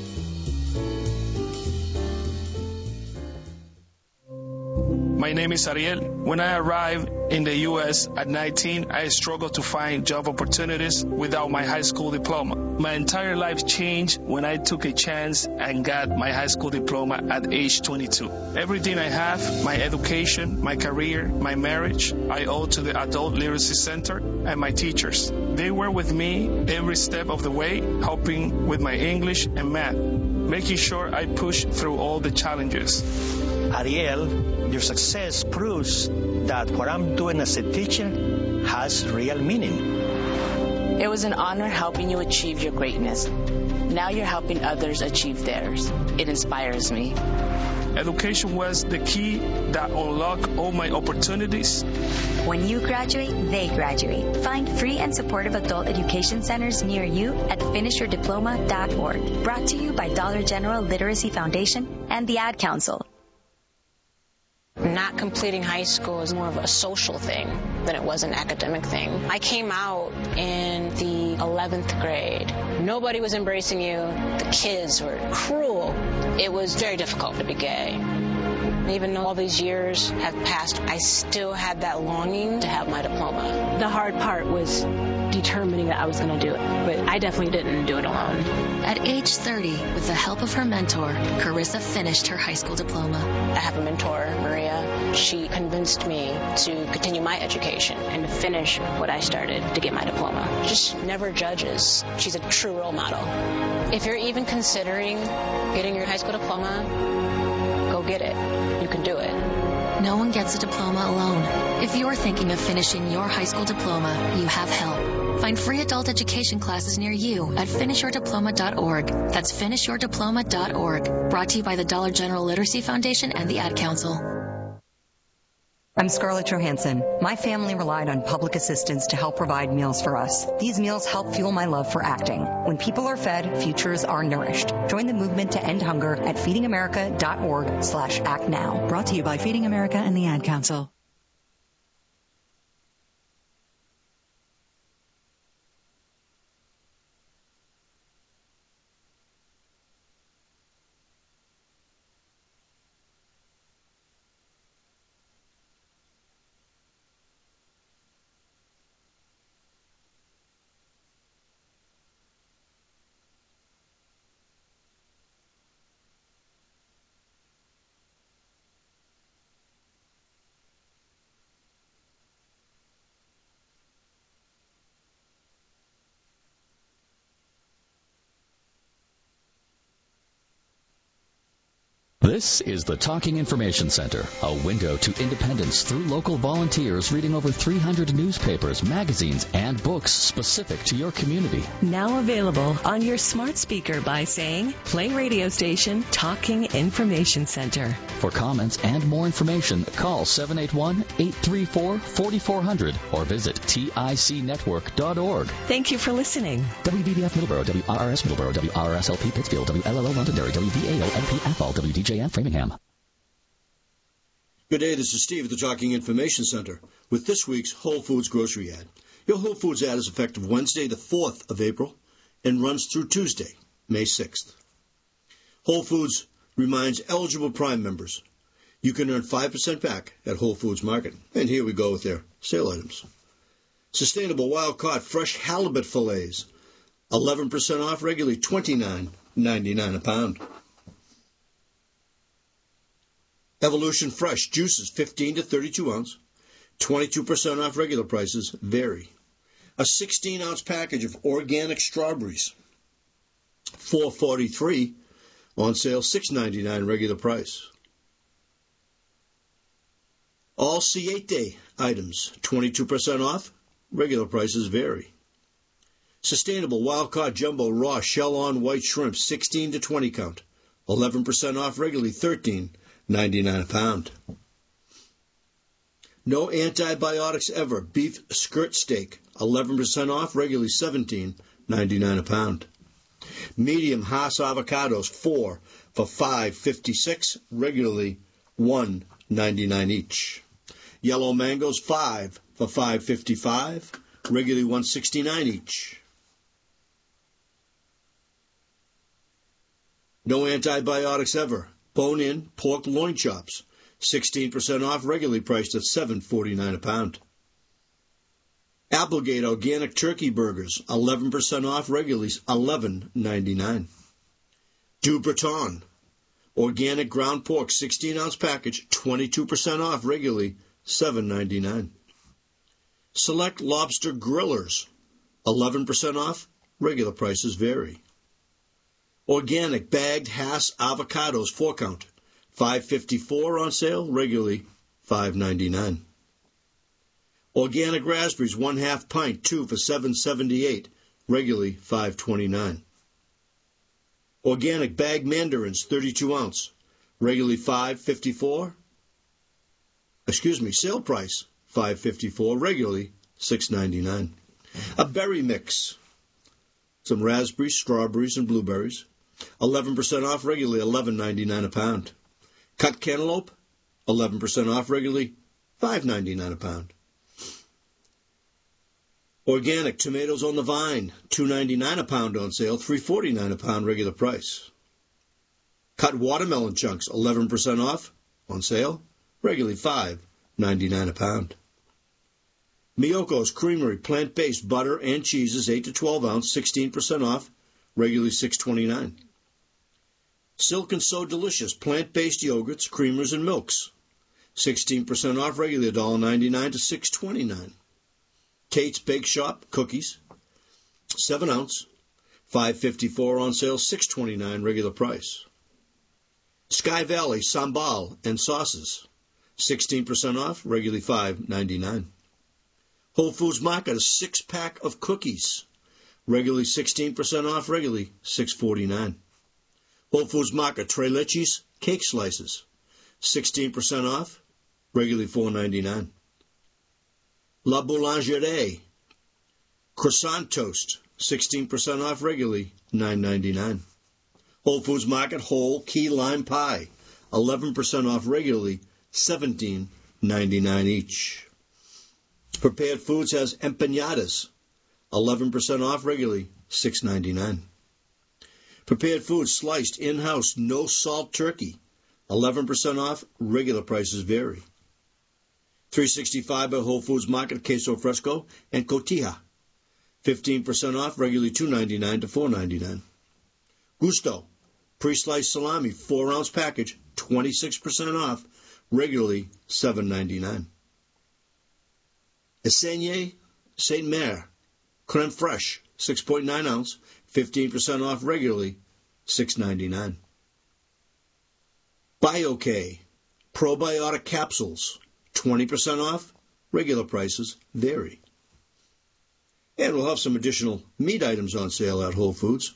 My name is Ariel. When I arrived in the U.S. at 19, I struggled to find job opportunities without my high school diploma. My entire life changed when I took a chance and got my high school diploma at age 22. Everything I have, my education, my career, my marriage, I owe to the Adult Literacy Center and my teachers. They were with me every step of the way, helping with my English and math, making sure I push through all the challenges. Ariel, your success proves that what I'm doing as a teacher has real meaning. It was an honor helping you achieve your greatness. Now you're helping others achieve theirs. It inspires me. Education was the key that unlocked all my opportunities. When you graduate, they graduate. Find free and supportive adult education centers near you at finishyourdiploma.org. Brought to you by Dollar General Literacy Foundation and the Ad Council. Not completing high school is more of a social thing than it was an academic thing. I came out in the 11th grade. Nobody was embracing you. The kids were cruel. It was very difficult to be gay. Even though all these years have passed, I still had that longing to have my diploma. The hard part was determining that I was going to do it, but I definitely didn't do it alone. At age 30, with the help of her mentor, Carissa finished her high school diploma. I have a mentor, Maria. She convinced me to continue my education and to finish what I started to get my diploma. Just never judges. She's a true role model. If you're even considering getting your high school diploma, go get it. You can do it. No one gets a diploma alone. If you're thinking of finishing your high school diploma, you have help. Find free adult education classes near you at finishyourdiploma.org. That's finishyourdiploma.org. Brought to you by the Dollar General Literacy Foundation and the Ad Council. I'm Scarlett Johansson. My family relied on public assistance to help provide meals for us. These meals help fuel my love for acting. When people are fed, futures are nourished. Join the movement to end hunger at feedingamerica.org/actnow. Brought to you by Feeding America and the Ad Council. This is the Talking Information Center, a window to independence through local volunteers reading over 300 newspapers, magazines, and books specific to your community. Now available on your smart speaker by saying, play radio station Talking Information Center. For comments and more information, call 781-834-4400 or visit ticnetwork.org. Thank you for listening. WBBF Middleborough, WRRS Middleborough, WRSLP Pittsfield, WLLO Londonderry, WVAO-LP Athol, WDJM Framingham. Good day, this is Steve at the Talking Information Center with this week's Whole Foods grocery ad. Your Whole Foods ad is effective Wednesday, the 4th of April, and runs through Tuesday, May 6th. Whole Foods reminds eligible Prime members you can earn 5% back at Whole Foods Market. And here we go with their sale items. Sustainable wild-caught fresh halibut fillets, 11% off, regularly $29.99 a pound. Evolution Fresh juices, 15 to 32 ounce, 22% off regular prices vary. A 16-ounce package of organic strawberries, $4.43 on sale, $6.99 regular price. All Siete items, 22% off, regular prices vary. Sustainable wild-caught jumbo raw shell-on white shrimp, 16 to 20 count, 11% off regularly, $13.99 a pound. No antibiotics ever, beef skirt steak, 11% off regularly, $17.99 a pound. Medium Hass avocados, 4 for $5.56, regularly $1.99 each. Yellow mangoes, 5 for $5.55, regularly $1.69 each. No antibiotics ever. Bone-in pork loin chops, 16% off, regularly priced at $7.49 a pound. Applegate organic turkey burgers, 11% off, regularly $11.99. Du Breton organic ground pork, 16-ounce package, 22% off, regularly $7.99. Select lobster grillers, 11% off, regular prices vary. Organic bagged Hass avocados, 4 count, $5.54 on sale, regularly $5.99. Organic raspberries, 1/2 pint, 2 for $7.78, regularly $5.29. Organic bagged mandarins, 32 ounce, regularly $5.54. Sale price $5.54, regularly $6.99. A berry mix, some raspberries, strawberries, and blueberries, 11% off, regularly $11.99 a pound. Cut cantaloupe, 11% off, regularly $5.99 a pound. Organic tomatoes on the vine, $2.99 a pound on sale, $3.49 a pound regular price. Cut watermelon chunks, 11% off on sale, regularly $5.99 a pound. Miyoko's Creamery plant-based butter and cheeses, 8 to 12 ounce, 16% off, regularly $6.29. Silk and So Delicious plant-based yogurts, creamers, and milks, 16% off, regularly $1.99 to $6.29. Tate's Bake Shop cookies, 7 ounce, $5.54 on sale, $6.29 regular price. Sky Valley Sambal and sauces, 16% off, regularly $5.99. Whole Foods Market, a 6-pack of cookies, regularly 16% off, regularly $6.49. Whole Foods Market Tres Leches cake slices, 16% off, regularly $4.99. La Boulangerie croissant toast, 16% off, regularly $9.99. Whole Foods Market whole key lime pie, 11% off, regularly $17.99 each. Prepared Foods has empanadas, 11% off, regularly $6.99. Prepared Foods sliced in-house no salt turkey, 11% off, regular prices vary. 365 by Whole Foods Market queso fresco and cotija, 15% off, regularly $2.99 to $4.99. Gusto pre-sliced salami 4-ounce package, 26% off, regularly $7.99. Esseigné Saint Mère creme fraiche 6.9 ounce, 15% off, regularly $6.99. BioK probiotic capsules, 20% off, regular prices vary. And we'll have some additional meat items on sale at Whole Foods.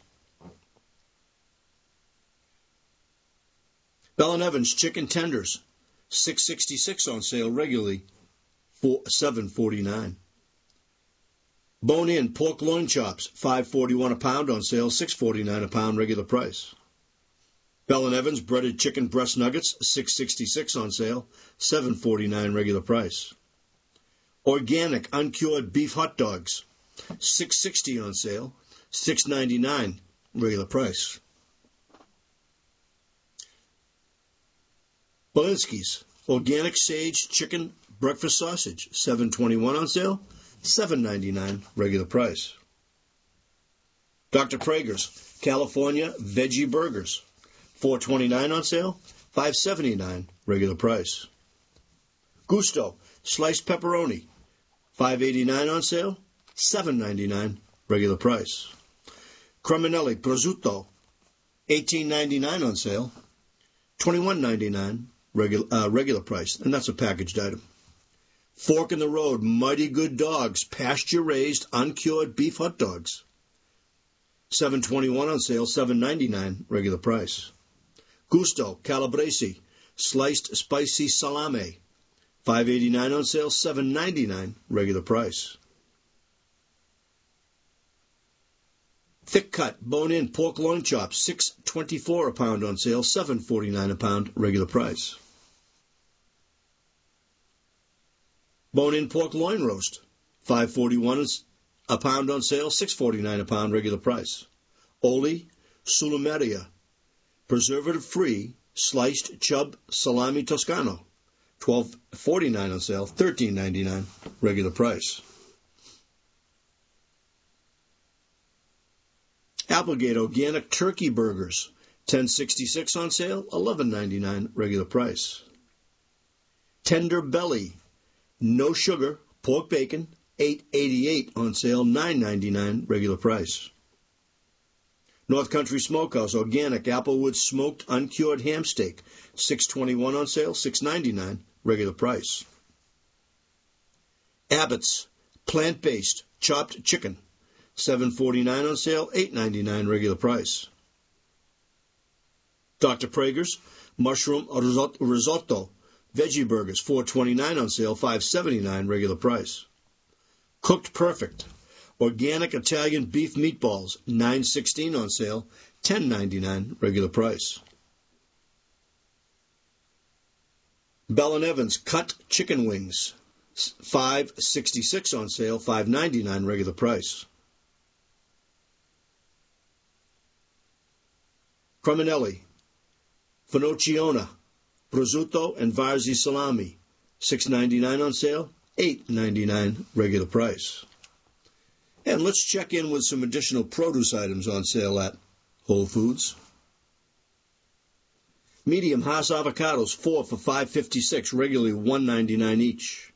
Bell & Evans chicken tenders, $6.66 on sale, regularly $7.49. Bone-in pork loin chops, $5.41 a pound on sale, $6.49 a pound regular price. Bell & Evans breaded chicken breast nuggets, $6.66 on sale, $7.49 regular price. Organic uncured beef hot dogs, $6.60 on sale, $6.99 regular price. Belinsky's organic sage chicken breakfast sausage, $7.21 on sale, $7.99 regular price. Dr. Prager's California veggie burgers, $4.29 on sale, $5.79 regular price. Gusto Sliced pepperoni, $5.89 on sale, $7.99 regular price. Creminelli prosciutto, $18.99 on sale, $21.99 regular price, and that's a packaged item. Fork in the Road Mighty Good Dogs pasture-raised uncured beef hot dogs, $7.21 on sale, $7.99 regular price. Gusto Calabrese sliced spicy salami, $5.89 on sale, $7.99 regular price. Thick cut bone-in pork loin chops, $6.24 a pound on sale, $7.49 a pound regular price. Bone-in pork loin roast, $5.41 a pound on sale, $6.49 a pound regular price. Oli Sulumeria, preservative-free sliced chub salami Toscano, $12.49 on sale, $13.99 regular price. Applegate organic turkey burgers, $10.66 on sale, $11.99 regular price. Tender belly, no sugar pork bacon, $8.88 on sale, $9.99 regular price. North Country Smokehouse organic Applewood smoked uncured ham steak, $6.21 on sale, $6.99 regular price. Abbott's plant-based chopped chicken, $7.49 on sale, $8.99 regular price. Dr. Prager's mushroom risotto veggie burgers, $4.29 on sale, $5.79 regular price. Cooked Perfect organic Italian beef meatballs, $9.16 on sale, $10.99 regular price. Bell & Evans cut chicken wings, $5.66 on sale, $5.99 regular price. Creminelli, Finocchione, prosciutto and Varzi salami, $6.99 on sale, $8.99 regular price. And let's check in with some additional produce items on sale at Whole Foods. Medium Hass avocados, 4 for $5.56, regularly $1.99 each.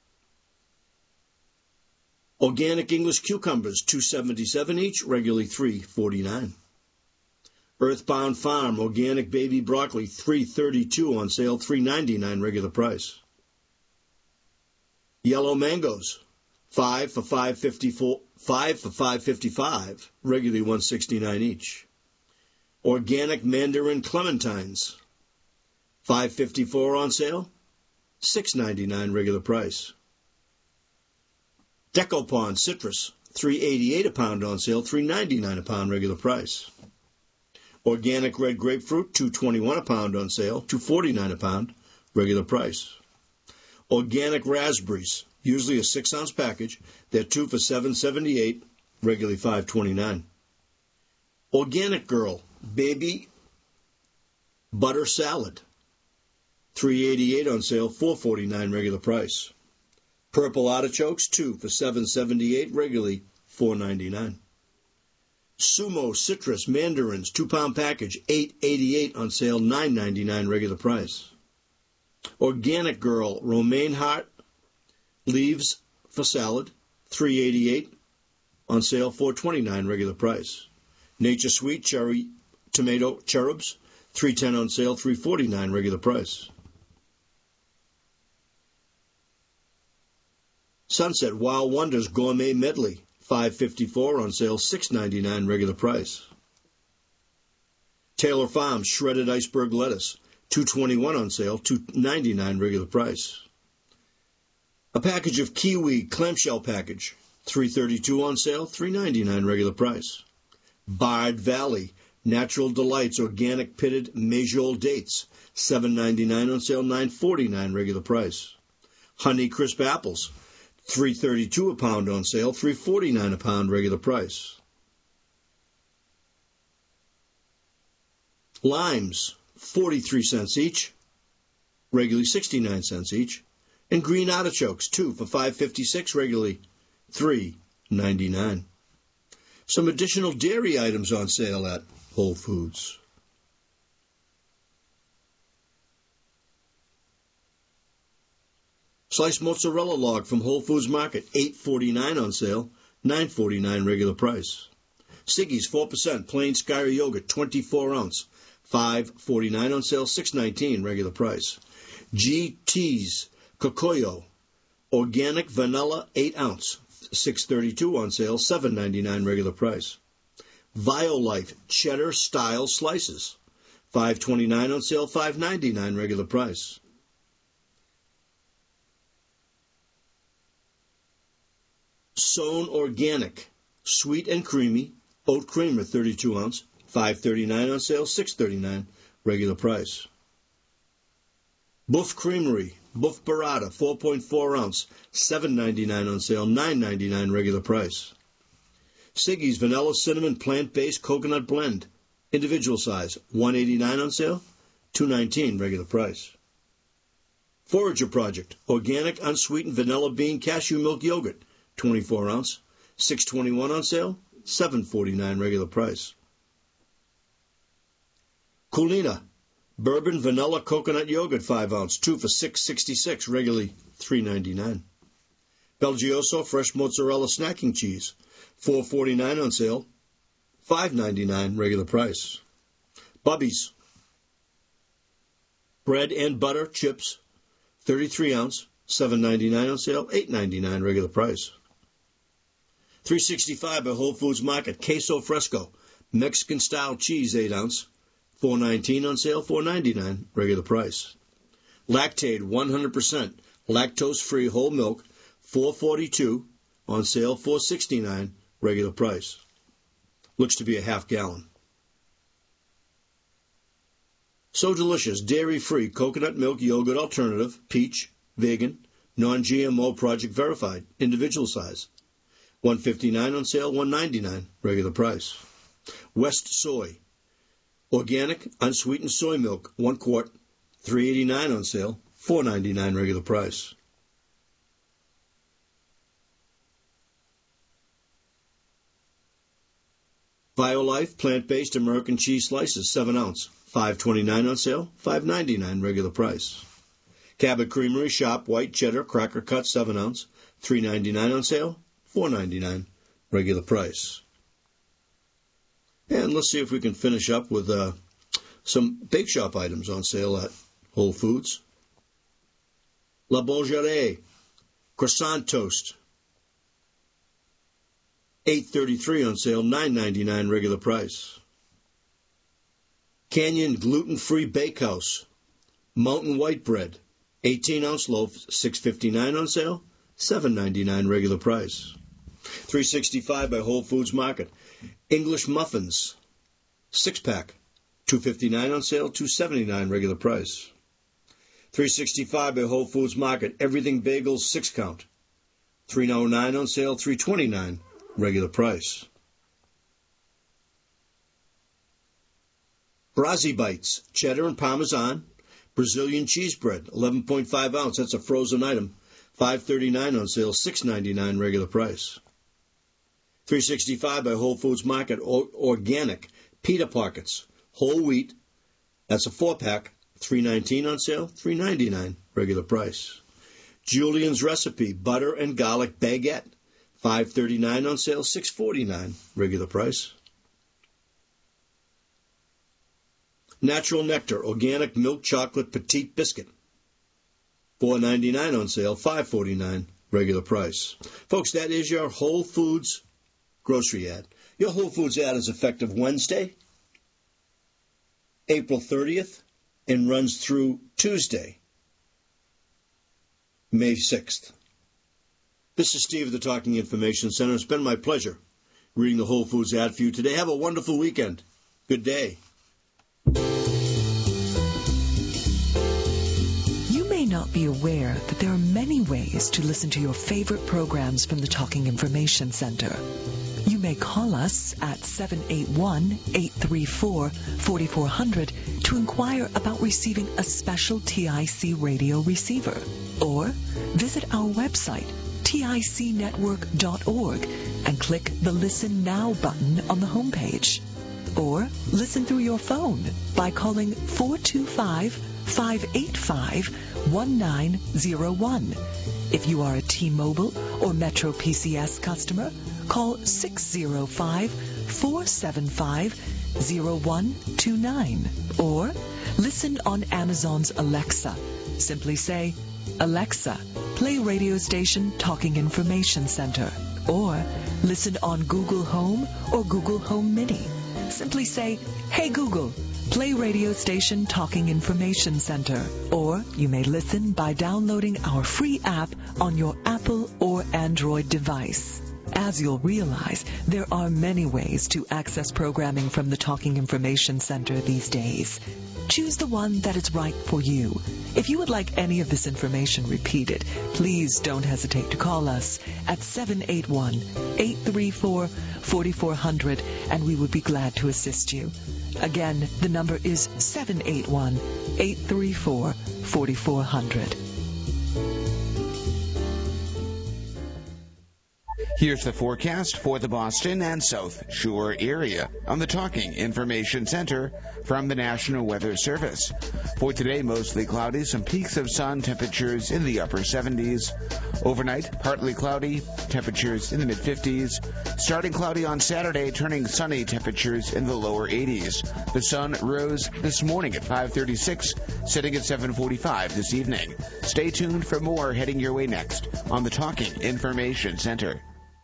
Organic English cucumbers, $2.77 each, regularly $3.49. Earthbound Farm organic baby broccoli, $3.32 on sale, $3.99 regular price. Yellow mangoes, 5 for $5.55, regularly $1.69 each. Organic mandarin clementines, $5.54 on sale, $6.99 regular price. Decopon citrus, $3.88 a pound on sale, $3.99 a pound regular price. Organic red grapefruit, $2.21 a pound on sale, $2.49 a pound regular price. Organic raspberries, usually a 6-ounce package, they're 2 for $7.78, regularly $5.29. Organic Girl baby butter salad, $3.88 on sale, $4.49 regular price. Purple artichokes, 2 for $7.78, regularly $4.99. Sumo citrus mandarins, 2-pound package, $8.88 on sale, $9.99 regular price. Organic Girl romaine heart leaves for salad, $3.88 on sale, $4.29 regular price. Nature Sweet cherry tomato cherubs, $3.10 on sale, $3.49 regular price. Sunset Wild Wonders gourmet medley, $5.54 on sale, $6.99 regular price. Taylor Farms shredded iceberg lettuce, $2.21 on sale, $2.99 regular price. A package of kiwi clamshell package, $3.32 on sale, $3.99 regular price. Bard Valley Natural Delights organic pitted Majol dates, $7.99 on sale, $9.49 regular price. Honey Crisp apples, $3.32 a pound on sale, $3.49 a pound regular price. Limes, 43 cents each, regularly 69 cents each. And green artichokes, 2 for $5.56, regularly $3.99. Some additional dairy items on sale at Whole Foods. Sliced mozzarella log from Whole Foods Market, $8.49 on sale, $9.49 regular price. Siggy's 4% plain Skyr yogurt, 24 ounce, $5.49 on sale, $6.19 regular price. GT's Cocoyo organic vanilla 8 ounce, $6.32 on sale, $7.99 regular price. Violife cheddar style slices, $5.29 on sale, $5.99 regular price. Sown Organic sweet and creamy oat creamer, 32 ounce, $5.39 on sale, $6.39 regular price. Buff Creamery Buff Burrata 4.4 ounce, $7.99 on sale, $9.99 regular price. Siggy's Vanilla Cinnamon Plant-Based Coconut Blend, individual size, $1.89 on sale, $2.19 regular price. Forager Project Organic Unsweetened Vanilla Bean Cashew Milk Yogurt, 24 ounce, $6.21 on sale, $7.49 regular price. Coolina Bourbon Vanilla Coconut Yogurt 5 ounce, 2 for $6.66, regularly $3.99. Belgioso Fresh Mozzarella Snacking Cheese, $4.49 on sale, $5.99 regular price. Bubby's Bread and Butter Chips, 33 ounce, $7.99 on sale, $8.99 regular price. 365 by Whole Foods Market Queso Fresco Mexican Style Cheese 8 ounce, $4.19 on sale, $4.99 regular price. Lactaid 100% lactose-free whole milk, $4.42 on sale, $4.69 regular price. Looks to be a half gallon. So Delicious dairy-free coconut milk yogurt alternative, peach, vegan, non-GMO project verified, individual size, $1.59 on sale, $1.99 regular price. West Soy organic unsweetened soy milk, 1 quart, $3.89 on sale, $4.99 regular price. Violife plant-based American cheese slices, 7 ounce, $5.29 on sale, $5.99 regular price. Cabot Creamery Shop white cheddar cracker cut, 7 ounce, $3.99 on sale, $4.99 regular price. And let's see if we can finish up with some bake shop items on sale at Whole Foods. La Boulangerie croissant toast, $8.33 on sale, $9.99 regular price. Canyon gluten-free bakehouse mountain white bread, 18-ounce loaf, $6.59 on sale, $7.99 regular price. 365 by Whole Foods Market English muffins, 6-pack, $2.59 on sale, $2.79 regular price. 365 by Whole Foods Market Everything Bagels 6 count, $3.09 on sale, $3.29 regular price. Brazzi Bites cheddar and parmesan Brazilian cheese bread, 11.5 ounce. That's a frozen item, $5.39 on sale, $6.99 regular price. 365 by Whole Foods Market organic pita pockets whole wheat. That's a 4-pack, $3.19 on sale, $3.99 regular price. Julian's Recipe butter and garlic baguette, $5.39 on sale, $6.49 regular price. Natural Nectar organic milk chocolate petite biscuit, $4.99 on sale, $5.49 regular price. Folks, that is your Whole Foods grocery ad. Your Whole Foods ad is effective Wednesday, April 30th, and runs through Tuesday, May 6th. This is Steve of the Talking Information Center. It's been my pleasure reading the Whole Foods ad for you today. Have a wonderful weekend. Good day. You may not be aware that there are many ways to listen to your favorite programs from the Talking Information Center. You may call us at 781-834-4400 to inquire about receiving a special TIC radio receiver, or visit our website, ticnetwork.org, and click the Listen Now button on the homepage. Or listen through your phone by calling 425-585-1901. If you are a T-Mobile or Metro PCS customer, call 605-475-0129. Or listen on Amazon's Alexa. Simply say, Alexa, play radio station Talking Information Center. Or listen on Google Home or Google Home Mini. Simply say, Hey Google, play radio station Talking Information Center. Or you may listen by downloading our free app on your Apple or Android device. As you'll realize, there are many ways to access programming from the Talking Information Center these days. Choose the one that is right for you. If you would like any of this information repeated, please don't hesitate to call us at 781-834-4400, and we would be glad to assist you. Again, the number is 781-834-4400. Here's the forecast for the Boston and South Shore area on the Talking Information Center from the National Weather Service. For today, mostly cloudy, some peaks of sun, temperatures in the upper 70s. Overnight, partly cloudy, temperatures in the mid-50s. Starting cloudy on Saturday, turning sunny, temperatures in the lower 80s. The sun rose this morning at 5:36, setting at 7:45 this evening. Stay tuned for more heading your way next on the Talking Information Center.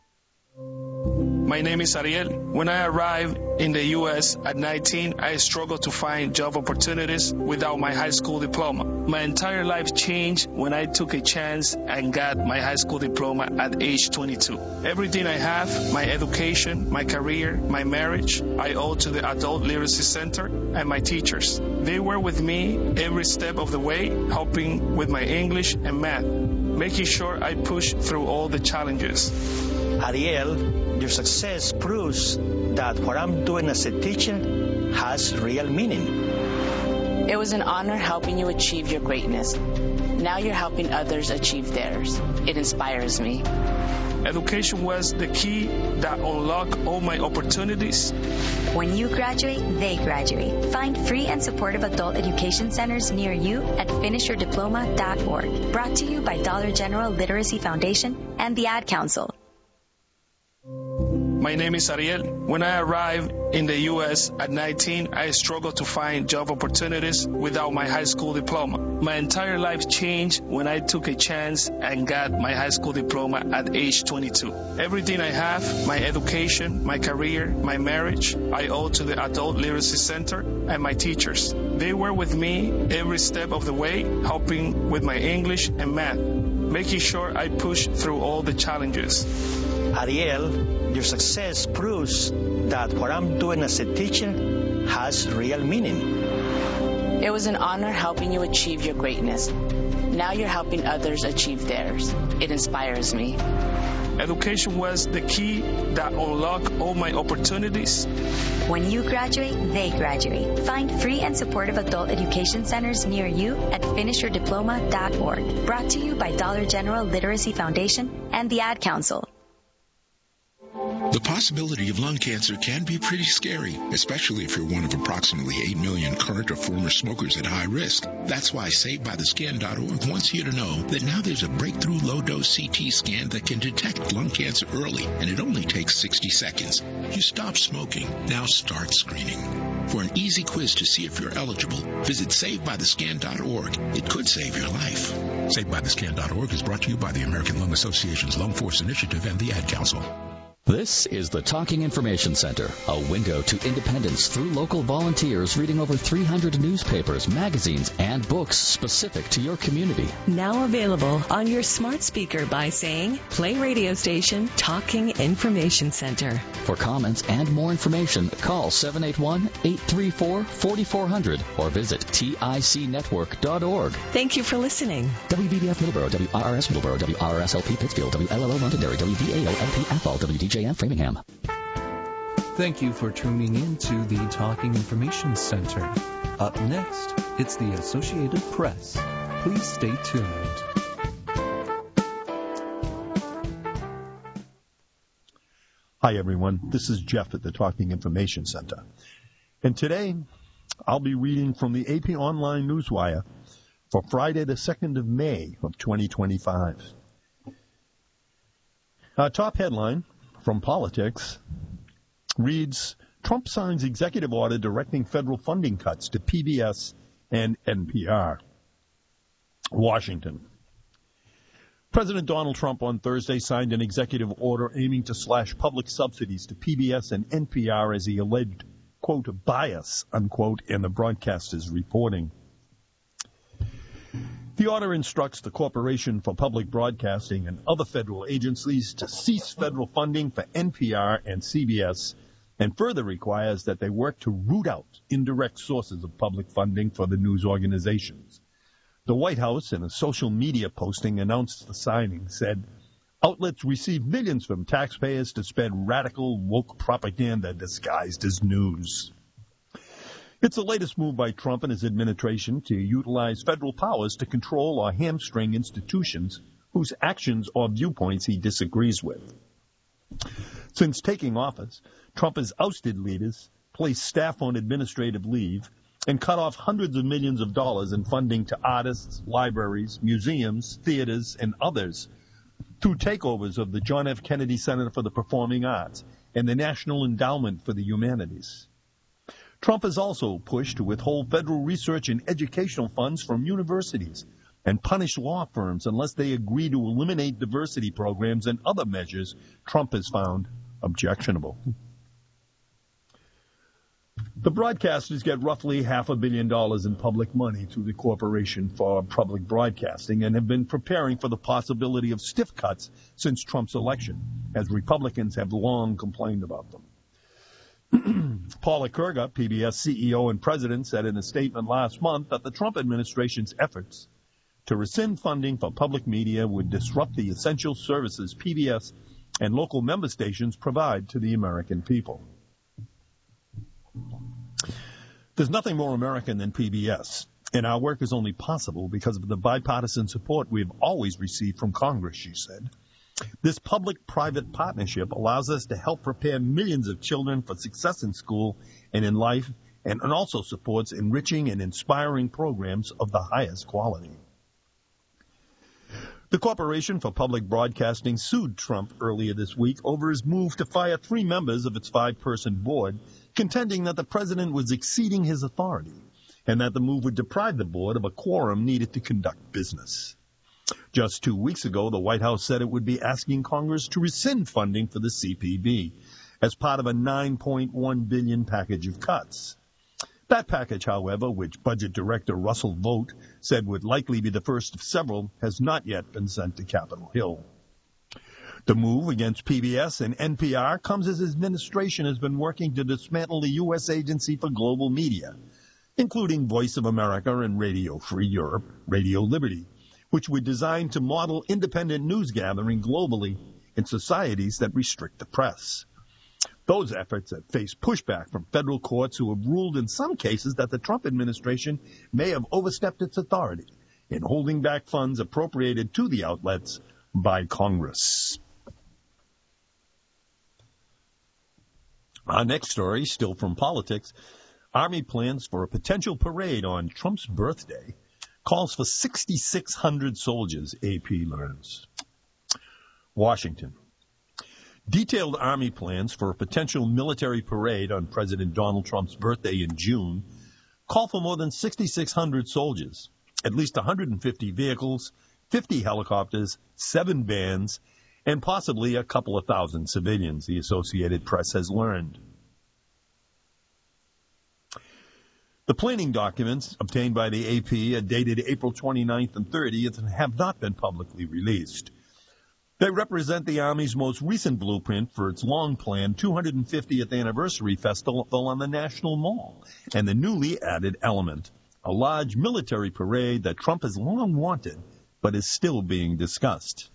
My name is Ariel. When I arrived in the U.S. at 19, I struggled to find job opportunities without my high school diploma. My entire life changed when I took a chance and got my high school diploma at age 22. Everything I have, my education, my career, my marriage, I owe to the Adult Literacy Center and my teachers. They were with me every step of the way, helping with my English and math, making sure I pushed through all the challenges. Ariel, your success proves that what I'm doing as a teacher has real meaning. It was an honor helping you achieve your greatness. Now you're helping others achieve theirs. It inspires me. Education was the key that unlocked all my opportunities. When you graduate, they graduate. Find free and supportive adult education centers near you at finishyourdiploma.org. Brought to you by Dollar General Literacy Foundation and the Ad Council. My name is Ariel. When I arrived in the U.S. at 19, I struggled to find job opportunities without my high school diploma. My entire life changed when I took a chance and got my high school diploma at age 22. Everything I have, my education, my career, my marriage, I owe to the Adult Literacy Center and my teachers. They were with me every step of the way, helping with my English and math, making sure I pushed through all the challenges. Ariel, your success proves that what I'm doing as a teacher has real meaning. It was an honor helping you achieve your greatness. Now you're helping others achieve theirs. It inspires me. Education was the key that unlocked all my opportunities. When you graduate, they graduate. Find free and supportive adult education centers near you at finishyourdiploma.org. Brought to you by Dollar General Literacy Foundation and the Ad Council. The possibility of lung cancer can be pretty scary, especially if you're one of approximately 8 million current or former smokers at high risk. That's why SaveByTheScan.org wants you to know that now there's a breakthrough low-dose CT scan that can detect lung cancer early, and it only takes 60 seconds. You stop smoking, now start screening. For an easy quiz to see if you're eligible, visit SaveByTheScan.org. It could save your life. SaveByTheScan.org is brought to you by the American Lung Association's Lung Force Initiative and the Ad Council. This is the Talking Information Center, a window to independence through local volunteers reading over 300 newspapers, magazines, and books specific to your community. Now available on your smart speaker by saying, play radio station Talking Information Center. For comments and more information, call 781-834-4400 or visit ticnetwork.org. Thank you for listening. WBBF Middleborough, WRRS Middleborough, WRSLP Pittsfield, WLLO Londonderry, WVALP Athol, WDJM Framingham. Thank you for tuning in to the Talking Information Center. Up next, it's the Associated Press. Please stay tuned. Hi, everyone. This is Jeff at the Talking Information Center. And today, I'll be reading from the AP Online Newswire for Friday, the 2nd of May of 2025. Our top headline from Politics reads, Trump signs executive order directing federal funding cuts to PBS and NPR. Washington. President Donald Trump on Thursday signed an executive order aiming to slash public subsidies to PBS and NPR as he alleged, quote, bias, unquote, in the broadcaster's reporting. The order instructs the Corporation for Public Broadcasting and other federal agencies to cease federal funding for NPR and CBS, and further requires that they work to root out indirect sources of public funding for the news organizations. The White House, in a social media posting, announced the signing, said, outlets receive millions from taxpayers to spread radical, woke propaganda disguised as news. It's the latest move by Trump and his administration to utilize federal powers to control or hamstring institutions whose actions or viewpoints he disagrees with. Since taking office, Trump has ousted leaders, placed staff on administrative leave, and cut off hundreds of millions of dollars in funding to artists, libraries, museums, theaters, and others through takeovers of the John F. Kennedy Center for the Performing Arts and the National Endowment for the Humanities. Trump has also pushed to withhold federal research and educational funds from universities and punish law firms unless they agree to eliminate diversity programs and other measures Trump has found objectionable. The broadcasters get roughly $500 million in public money through the Corporation for Public Broadcasting and have been preparing for the possibility of stiff cuts since Trump's election, as Republicans have long complained about them. Paula Kurga, PBS CEO and president, said in a statement last month that the Trump administration's efforts to rescind funding for public media would disrupt the essential services PBS and local member stations provide to the American people. There's nothing more American than PBS, and our work is only possible because of the bipartisan support we've always received from Congress, she said. This public-private partnership allows us to help prepare millions of children for success in school and in life, and also supports enriching and inspiring programs of the highest quality. The Corporation for Public Broadcasting sued Trump earlier this week over his move to fire 3 members of its 5-person board, contending that the president was exceeding his authority and that the move would deprive the board of a quorum needed to conduct business. Just 2 weeks ago, the White House said it would be asking Congress to rescind funding for the CPB as part of a $9.1 billion package of cuts. That package, however, which Budget Director Russell Vought said would likely be the first of several, has not yet been sent to Capitol Hill. The move against PBS and NPR comes as his administration has been working to dismantle the U.S. Agency for Global Media, including Voice of America and Radio Free Europe, Radio Liberty, which were designed to model independent news gathering globally in societies that restrict the press. Those efforts have faced pushback from federal courts who have ruled in some cases that the Trump administration may have overstepped its authority in holding back funds appropriated to the outlets by Congress. Our next story, still from Politics, Army plans for a potential parade on Trump's birthday, calls for 6,600 soldiers, AP learns. Washington. Detailed Army plans for a potential military parade on President Donald Trump's birthday in June call for more than 6,600 soldiers, at least 150 vehicles, 50 helicopters, 7 bands, and possibly a couple of thousand civilians, the Associated Press has learned. The planning documents obtained by the AP are dated April 29th and 30th and have not been publicly released. They represent the Army's most recent blueprint for its long-planned 250th anniversary festival on the National Mall and the newly added element, a large military parade that Trump has long wanted but is still being discussed.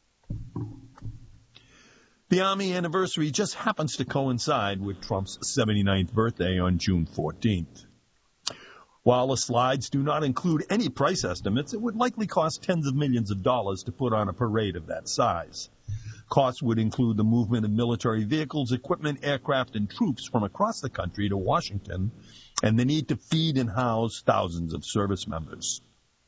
The Army anniversary just happens to coincide with Trump's 79th birthday on June 14th. While the slides do not include any price estimates, it would likely cost tens of millions of dollars to put on a parade of that size. Costs would include the movement of military vehicles, equipment, aircraft, and troops from across the country to Washington, and the need to feed and house thousands of service members.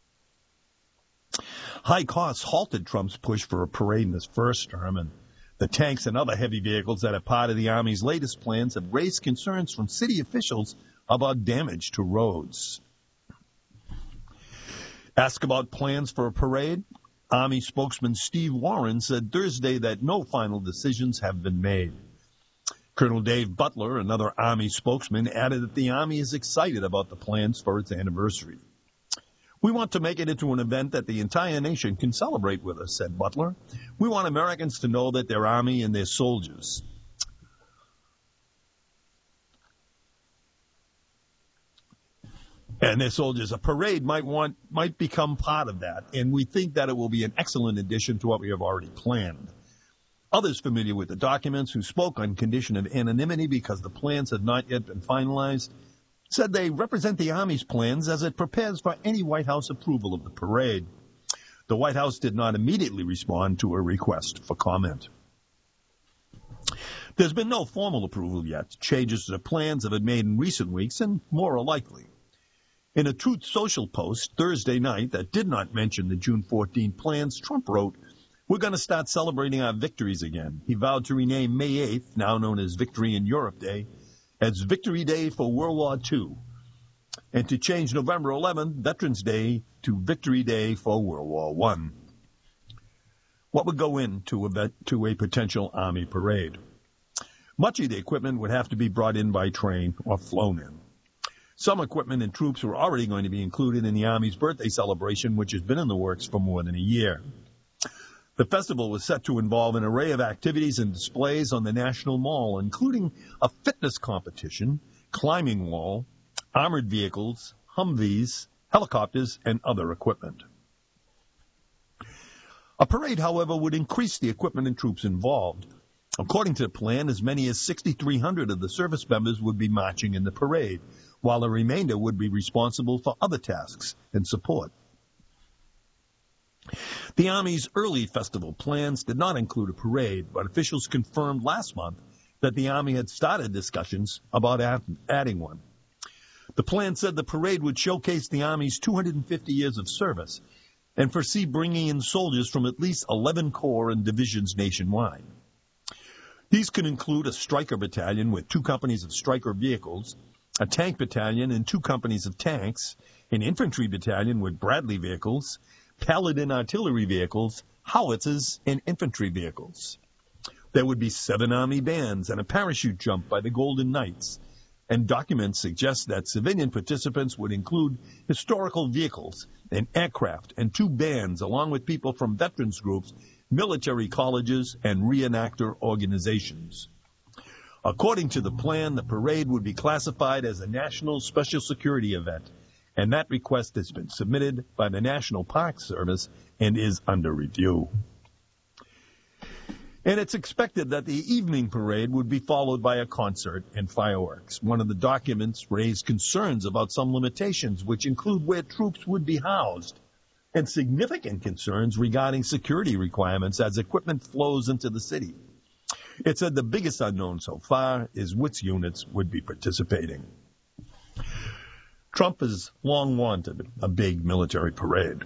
High costs halted Trump's push for a parade in his first term, and the tanks and other heavy vehicles that are part of the Army's latest plans have raised concerns from city officials about damage to roads. Asked about plans for a parade, Army spokesman Steve Warren said Thursday that no final decisions have been made. Colonel Dave Butler, another Army spokesman, added that the Army is excited about the plans for its anniversary. We want to make it into an event that the entire nation can celebrate with us, said Butler. We want Americans to know that their Army and their soldiers a parade might become part of that, and we think that it will be an excellent addition to what we have already planned. Others familiar with the documents who spoke on condition of anonymity because the plans had not yet been finalized said they represent the Army's plans as it prepares for any White House approval of the parade. The White House did not immediately respond to a request for comment. There's been no formal approval yet. Changes to the plans have been made in recent weeks, and more are likely. In a Truth Social post Thursday night that did not mention the June 14 plans, Trump wrote, "We're going to start celebrating our victories again." He vowed to rename May 8th, now known as Victory in Europe Day, as Victory Day for World War II, and to change November 11th, Veterans Day, to Victory Day for World War I. What would go into a potential Army parade? Much of the equipment would have to be brought in by train or flown in. Some equipment and troops were already going to be included in the Army's birthday celebration, which has been in the works for more than a year. The festival was set to involve an array of activities and displays on the National Mall, including a fitness competition, climbing wall, armored vehicles, Humvees, helicopters, and other equipment. A parade, however, would increase the equipment and troops involved. According to the plan, as many as 6,300 of the service members would be marching in the parade, while the remainder would be responsible for other tasks and support. The Army's early festival plans did not include a parade, but officials confirmed last month that the Army had started discussions about adding one. The plan said the parade would showcase the Army's 250 years of service and foresee bringing in soldiers from at least 11 corps and divisions nationwide. These could include a Stryker battalion with 2 companies of Stryker vehicles, a tank battalion and 2 companies of tanks, an infantry battalion with Bradley vehicles, Paladin artillery vehicles, howitzers, and infantry vehicles. There would be 7 Army bands and a parachute jump by the Golden Knights, and documents suggest that civilian participants would include historical vehicles, an aircraft, and 2 bands, along with people from veterans groups, military colleges, and reenactor organizations. According to the plan, the parade would be classified as a national special security event, and that request has been submitted by the National Park Service and is under review. And it's expected that the evening parade would be followed by a concert and fireworks. One of the documents raised concerns about some limitations, which include where troops would be housed, and significant concerns regarding security requirements as equipment flows into the city. It said the biggest unknown so far is which units would be participating. Trump has long wanted a big military parade.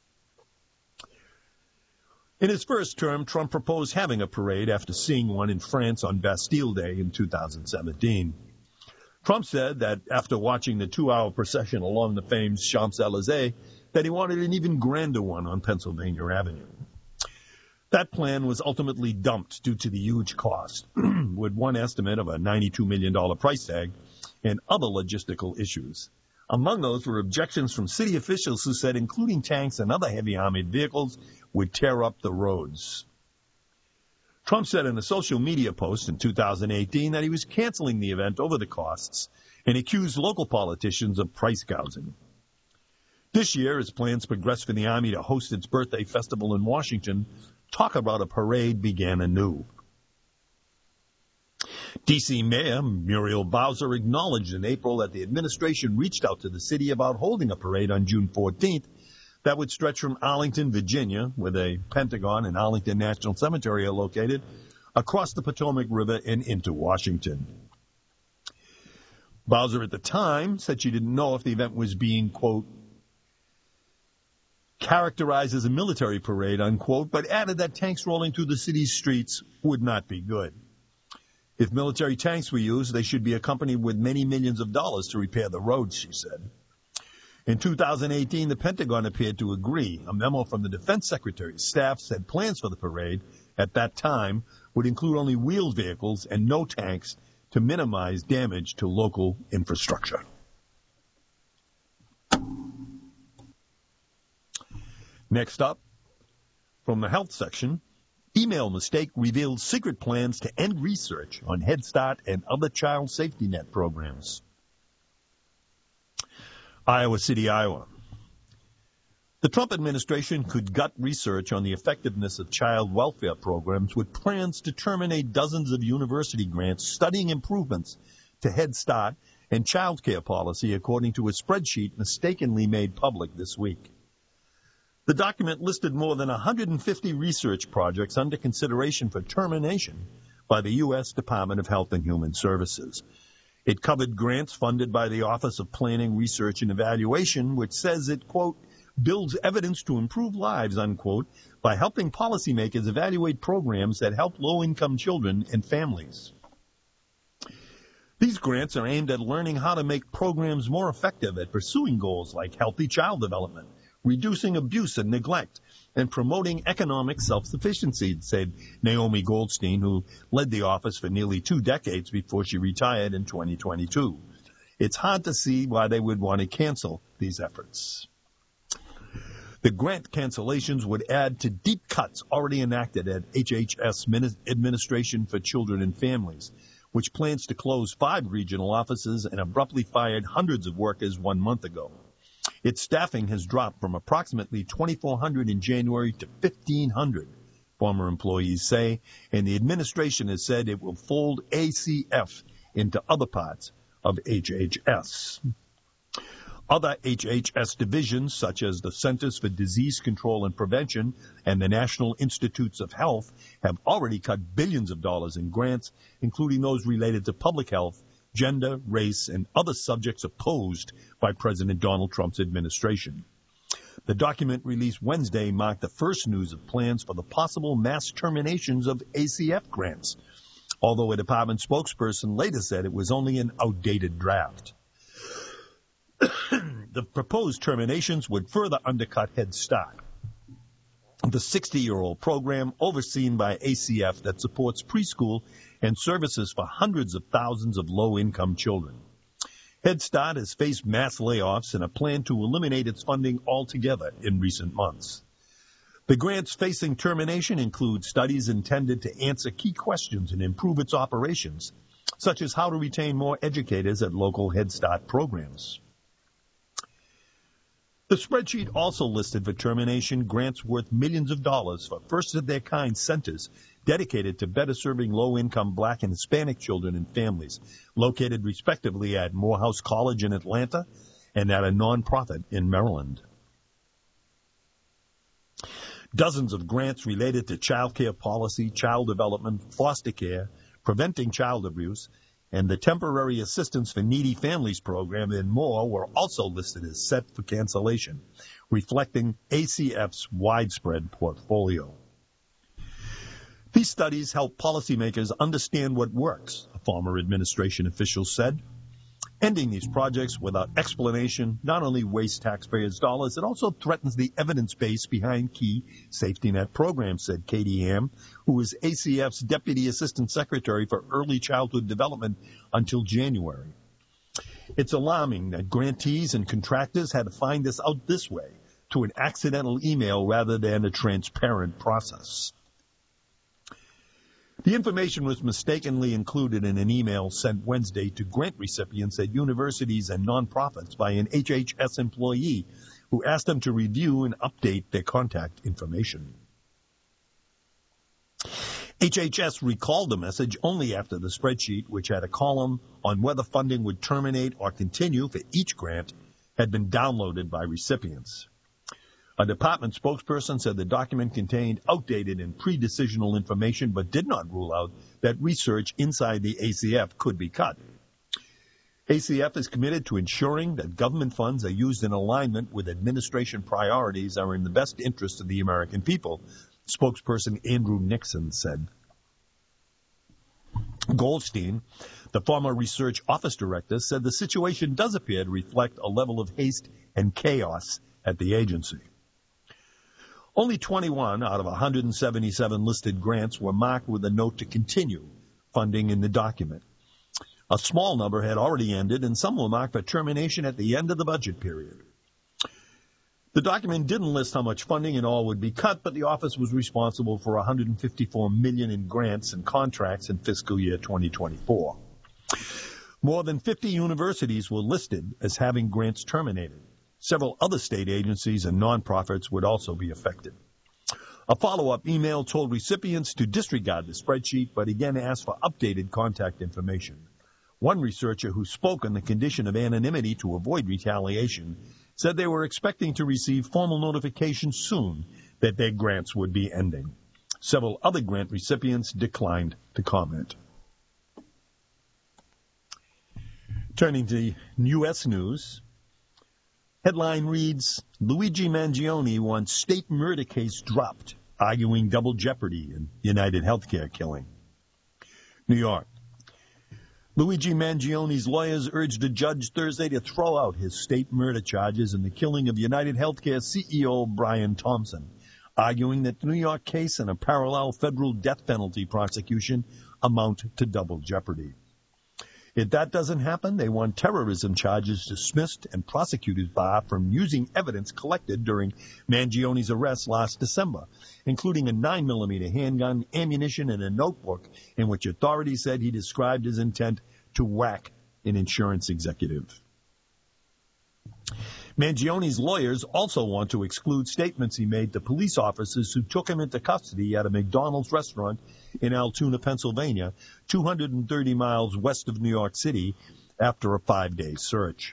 In his first term, Trump proposed having a parade after seeing one in France on Bastille Day in 2017. Trump said that after watching the 2-hour procession along the famed Champs-Élysées, that he wanted an even grander one on Pennsylvania Avenue. That plan was ultimately dumped due to the huge cost, with one estimate of a $92 million price tag and other logistical issues. Among those were objections from city officials who said including tanks and other heavy armored vehicles would tear up the roads. Trump said in a social media post in 2018 that he was canceling the event over the costs and accused local politicians of price gouging. This year, as plans progressed for the Army to host its birthday festival in Washington, talk about a parade began anew. D.C. Mayor Muriel Bowser acknowledged in April that the administration reached out to the city about holding a parade on June 14th, That would stretch from Arlington, Virginia, where the Pentagon and Arlington National Cemetery are located, across the Potomac River and into Washington. Bowser at the time said she didn't know if the event was being, quote, characterized as a military parade, unquote, but added that tanks rolling through the city's streets would not be good. If military tanks were used, they should be accompanied with many millions of dollars to repair the roads, she said. In 2018, the Pentagon appeared to agree. A memo from the Defense Secretary's staff said plans for the parade at that time would include only wheeled vehicles and no tanks to minimize damage to local infrastructure. Next up, from the health section, email mistake reveals secret plans to end research on Head Start and other child safety net programs. Iowa City, Iowa. The Trump administration could gut research on the effectiveness of child welfare programs with plans to terminate dozens of university grants studying improvements to Head Start and child care policy, according to a spreadsheet mistakenly made public this week. The document listed more than 150 research projects under consideration for termination by the U.S. Department of Health and Human Services. It covered grants funded by the Office of Planning, Research, and Evaluation, which says it, quote, builds evidence to improve lives, unquote, by helping policymakers evaluate programs that help low-income children and families. These grants are aimed at learning how to make programs more effective at pursuing goals like healthy child development, reducing abuse and neglect, and promoting economic self-sufficiency, said Naomi Goldstein, who led the office for nearly 2 decades before she retired in 2022. It's hard to see why they would want to cancel these efforts. The grant cancellations would add to deep cuts already enacted at HHS Administration for Children and Families, which plans to close 5 regional offices and abruptly fired hundreds of workers 1 month ago. Its staffing has dropped from approximately 2,400 in January to 1,500, former employees say, and the administration has said it will fold ACF into other parts of HHS. Other HHS divisions, such as the Centers for Disease Control and Prevention and the National Institutes of Health, have already cut billions of dollars in grants, including those related to public health, gender, race, and other subjects opposed by President Donald Trump's administration. The document released Wednesday marked the first news of plans for the possible mass terminations of ACF grants, although a department spokesperson later said it was only an outdated draft. The proposed terminations would further undercut Head Start, the 60-year-old program overseen by ACF that supports preschool and services for hundreds of thousands of low-income children. Head Start has faced mass layoffs and a plan to eliminate its funding altogether in recent months. The grants facing termination include studies intended to answer key questions and improve its operations, such as how to retain more educators at local Head Start programs. The spreadsheet also listed for termination grants worth millions of dollars for first-of-their-kind centers dedicated to better serving low-income Black and Hispanic children and families, located respectively at Morehouse College in Atlanta and at a nonprofit in Maryland. Dozens of grants related to child care policy, child development, foster care, preventing child abuse, and the Temporary Assistance for Needy Families program and more were also listed as set for cancellation, reflecting ACF's widespread portfolio. These studies help policymakers understand what works, a former administration official said. Ending these projects without explanation not only wastes taxpayers' dollars, it also threatens the evidence base behind key safety net programs, said Katie Ham, who was ACF's Deputy Assistant Secretary for Early Childhood Development until January. It's alarming that grantees and contractors had to find this out this way, to an accidental email rather than a transparent process. The information was mistakenly included in an email sent Wednesday to grant recipients at universities and nonprofits by an HHS employee who asked them to review and update their contact information. HHS recalled the message only after the spreadsheet, which had a column on whether funding would terminate or continue for each grant, had been downloaded by recipients. A department spokesperson said the document contained outdated and pre-decisional information, but did not rule out that research inside the ACF could be cut. ACF is committed to ensuring that government funds are used in alignment with administration priorities are in the best interest of the American people, spokesperson Andrew Nixon said. Goldstein, the former research office director, said the situation does appear to reflect a level of haste and chaos at the agency. Only 21 out of 177 listed grants were marked with a note to continue funding in the document. A small number had already ended, and some were marked for termination at the end of the budget period. The document didn't list how much funding in all would be cut, but the office was responsible for $154 million in grants and contracts in fiscal year 2024. More than 50 universities were listed as having grants terminated. Several other state agencies and nonprofits would also be affected. A follow-up email told recipients to disregard the spreadsheet, but again asked for updated contact information. One researcher who spoke on the condition of anonymity to avoid retaliation said they were expecting to receive formal notification soon that their grants would be ending. Several other grant recipients declined to comment. Turning to U.S. news, headline reads, Luigi Mangione wants state murder case dropped, arguing double jeopardy in United Healthcare killing. New York. Luigi Mangione's lawyers urged a judge Thursday to throw out his state murder charges in the killing of United Healthcare CEO Brian Thompson, arguing that the New York case and a parallel federal death penalty prosecution amount to double jeopardy. If that doesn't happen, they want terrorism charges dismissed and prosecutors barred from using evidence collected during Mangione's arrest last December, including a 9mm handgun, ammunition, and a notebook in which authorities said he described his intent to whack an insurance executive. Mangione's lawyers also want to exclude statements he made to police officers who took him into custody at a McDonald's restaurant in Altoona, Pennsylvania, 230 miles west of New York City, after a 5-day search.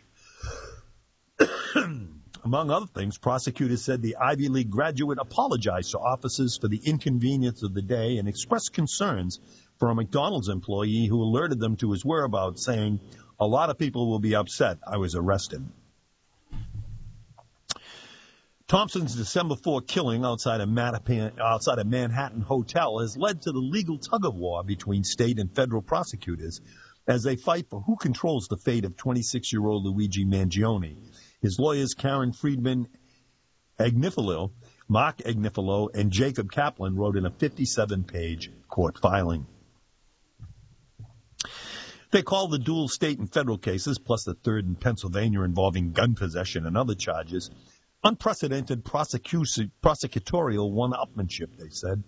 Among other things, prosecutors said the Ivy League graduate apologized to officers for the inconvenience of the day and expressed concerns for a McDonald's employee who alerted them to his whereabouts, saying, "A lot of people will be upset I was arrested." Thompson's December 4 killing outside a Manhattan hotel has led to the legal tug-of-war between state and federal prosecutors as they fight for who controls the fate of 26-year-old Luigi Mangione. His lawyers Karen Friedman Agnifilo, Mark Agnifilo, and Jacob Kaplan wrote in a 57-page court filing. They called the dual state and federal cases, plus the third in Pennsylvania involving gun possession and other charges, unprecedented prosecutorial one-upmanship, they said.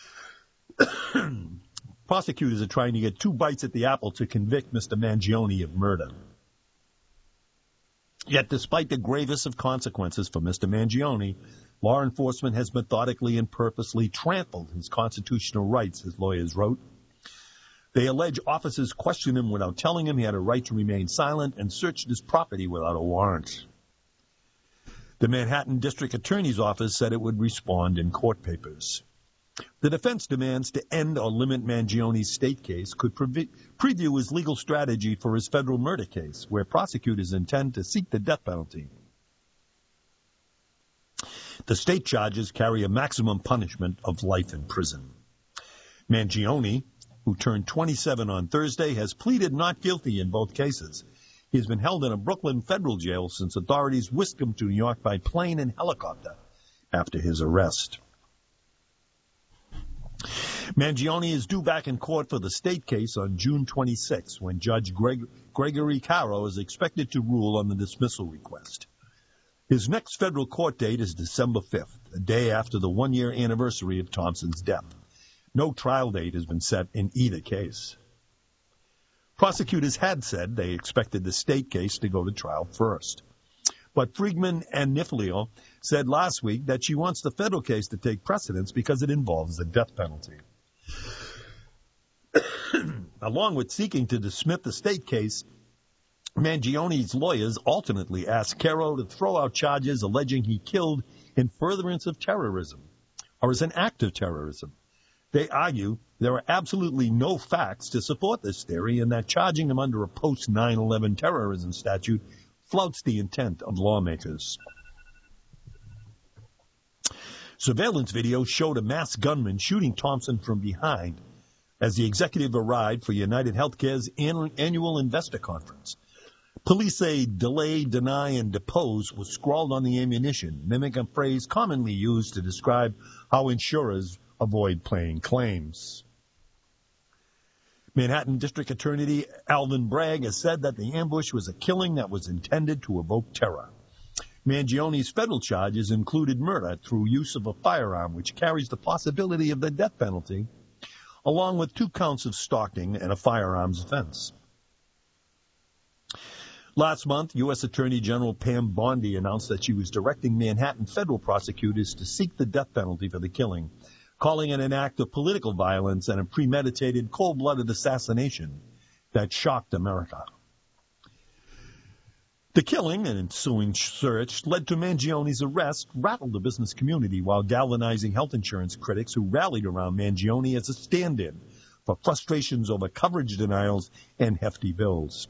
Prosecutors are trying to get 2 bites at the apple to convict Mr. Mangione of murder. Yet, despite the gravest of consequences for Mr. Mangione, law enforcement has methodically and purposely trampled his constitutional rights, his lawyers wrote. They allege officers questioned him without telling him he had a right to remain silent and searched his property without a warrant. The Manhattan District Attorney's Office said it would respond in court papers. The defense demands to end or limit Mangione's state case could preview his legal strategy for his federal murder case, where prosecutors intend to seek the death penalty. The state charges carry a maximum punishment of life in prison. Mangione, who turned 27 on Thursday, has pleaded not guilty in both cases. He has been held in a Brooklyn federal jail since authorities whisked him to New York by plane and helicopter after his arrest. Mangione is due back in court for the state case on June 26, when Judge Gregory Caro is expected to rule on the dismissal request. His next federal court date is December 5th, the day after the 1-year anniversary of Thompson's death. No trial date has been set in either case. Prosecutors had said they expected the state case to go to trial first. But Friedman and Niflio said last week that she wants the federal case to take precedence because it involves the death penalty. Along with seeking to dismiss the state case, Mangione's lawyers alternately asked Caro to throw out charges alleging he killed in furtherance of terrorism or as an act of terrorism. They argue there are absolutely no facts to support this theory and that charging him under a post-9/11 terrorism statute flouts the intent of lawmakers. Surveillance video showed a masked gunman shooting Thompson from behind as the executive arrived for United Healthcare's annual investor conference. Police say delay, deny, and depose was scrawled on the ammunition, mimicking a phrase commonly used to describe how insurers avoid paying claims. Manhattan District Attorney Alvin Bragg has said that the ambush was a killing that was intended to evoke terror. Mangione's federal charges included murder through use of a firearm, which carries the possibility of the death penalty, along with 2 counts of stalking and a firearms offense. Last month, U.S. Attorney General Pam Bondi announced that she was directing Manhattan federal prosecutors to seek the death penalty for the killing, calling it an act of political violence and a premeditated, cold-blooded assassination that shocked America. The killing and ensuing search led to Mangione's arrest, rattled the business community while galvanizing health insurance critics who rallied around Mangione as a stand-in for frustrations over coverage denials and hefty bills.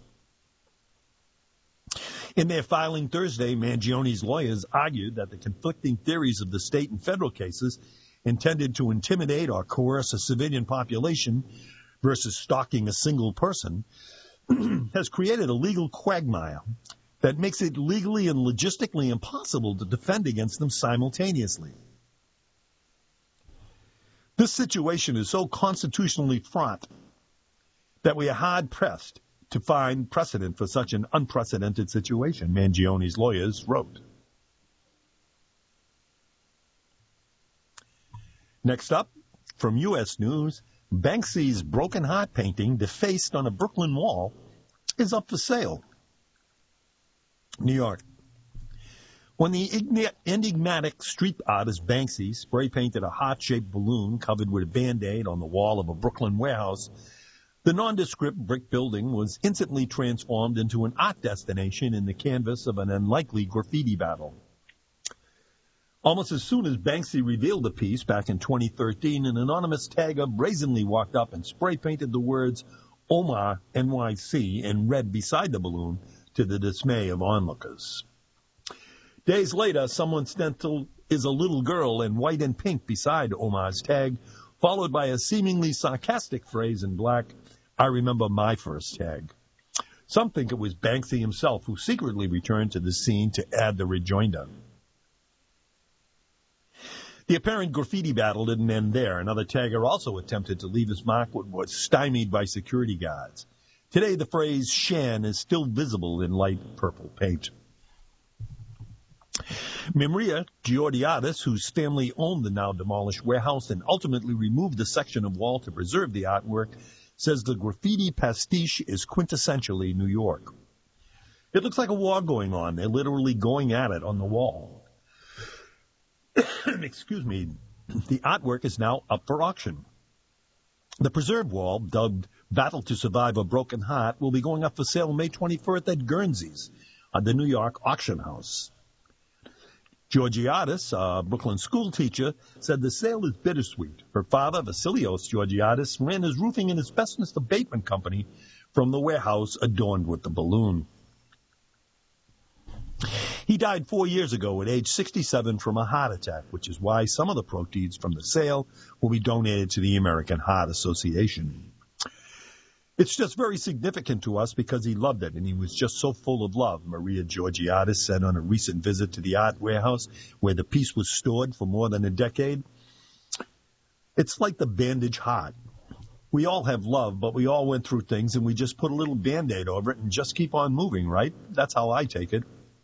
In their filing Thursday, Mangione's lawyers argued that the conflicting theories of the state and federal cases intended to intimidate or coerce a civilian population versus stalking a single person has created a legal quagmire that makes it legally and logistically impossible to defend against them simultaneously. This situation is so constitutionally fraught that we are hard-pressed to find precedent for such an unprecedented situation, Mangione's lawyers wrote. Next up, from U.S. News, Banksy's Broken Heart painting defaced on a Brooklyn wall is up for sale. New York. When the enigmatic street artist Banksy spray-painted a heart-shaped balloon covered with a Band-Aid on the wall of a Brooklyn warehouse, the nondescript brick building was instantly transformed into an art destination in the canvas of an unlikely graffiti battle. Almost as soon as Banksy revealed the piece back in 2013, an anonymous tagger brazenly walked up and spray-painted the words Omar NYC in red beside the balloon, to the dismay of onlookers. Days later, someone stenciled is a little girl in white and pink beside Omar's tag, followed by a seemingly sarcastic phrase in black, I remember my first tag. Some think it was Banksy himself who secretly returned to the scene to add the rejoinder. The apparent graffiti battle didn't end there. Another tagger also attempted to leave his mark but was stymied by security guards. Today, the phrase Shan is still visible in light purple paint. Maria Georgiadis, whose family owned the now-demolished warehouse and ultimately removed a section of wall to preserve the artwork, says the graffiti pastiche is quintessentially New York. It looks like a war going on. They're literally going at it on the wall. Excuse me. The artwork is now up for auction. The preserved wall, dubbed Battle to Survive a Broken Heart, will be going up for sale May 21st at Guernsey's, the New York auction house. Georgiadis, a Brooklyn school teacher, said the sale is bittersweet. Her father, Vasilios Georgiadis, ran his roofing and asbestos abatement company from the warehouse adorned with the balloon. He died 4 years ago at age 67 from a heart attack, which is why some of the proceeds from the sale will be donated to the American Heart Association. It's just very significant to us because he loved it, and he was just so full of love, Maria Georgiadis said on a recent visit to the art warehouse where the piece was stored for more than a decade. It's like the bandage heart. We all have love, but we all went through things, and we just put a little Band-Aid over it and just keep on moving, right? That's how I take it.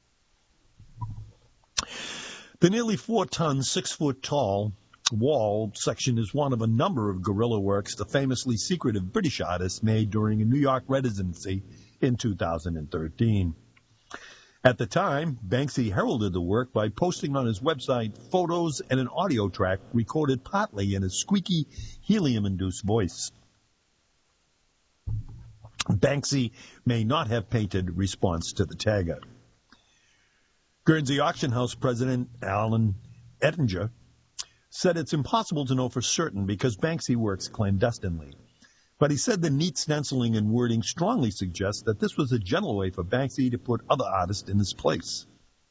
The nearly 4-ton, 6-foot-tall wall section is one of a number of guerrilla works the famously secretive British artist made during a New York residency in 2013. At the time, Banksy heralded the work by posting on his website photos and an audio track recorded partly in a squeaky, helium-induced voice. Banksy may not have painted response to the tagger. Guernsey Auction House President Alan Ettinger, said it's impossible to know for certain because Banksy works clandestinely. But he said the neat stenciling and wording strongly suggests that this was a gentle way for Banksy to put other artists in his place.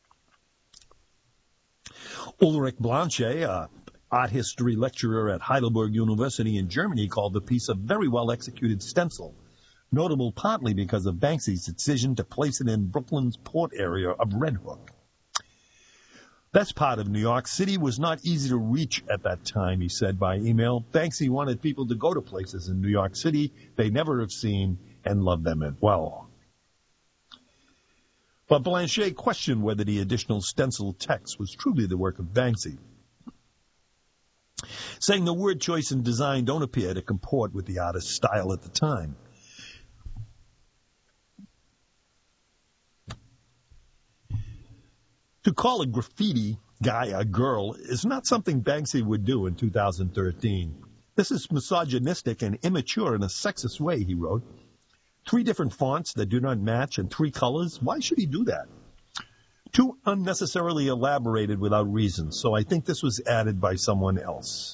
Ulrich Blanchet, a art history lecturer at Heidelberg University in Germany, called the piece a very well-executed stencil, notable partly because of Banksy's decision to place it in Brooklyn's port area of Red Hook. Best part of New York City was not easy to reach at that time, he said by email. Banksy wanted people to go to places in New York City they never have seen and love them as well. But Blanchet questioned whether the additional stencil text was truly the work of Banksy, saying the word choice and design don't appear to comport with the artist's style at the time. To call a graffiti guy a girl is not something Banksy would do in 2013. This is misogynistic and immature in a sexist way, he wrote. 3 different fonts that do not match and 3 colors. Why should he do that? Too unnecessarily elaborated without reason, so I think this was added by someone else.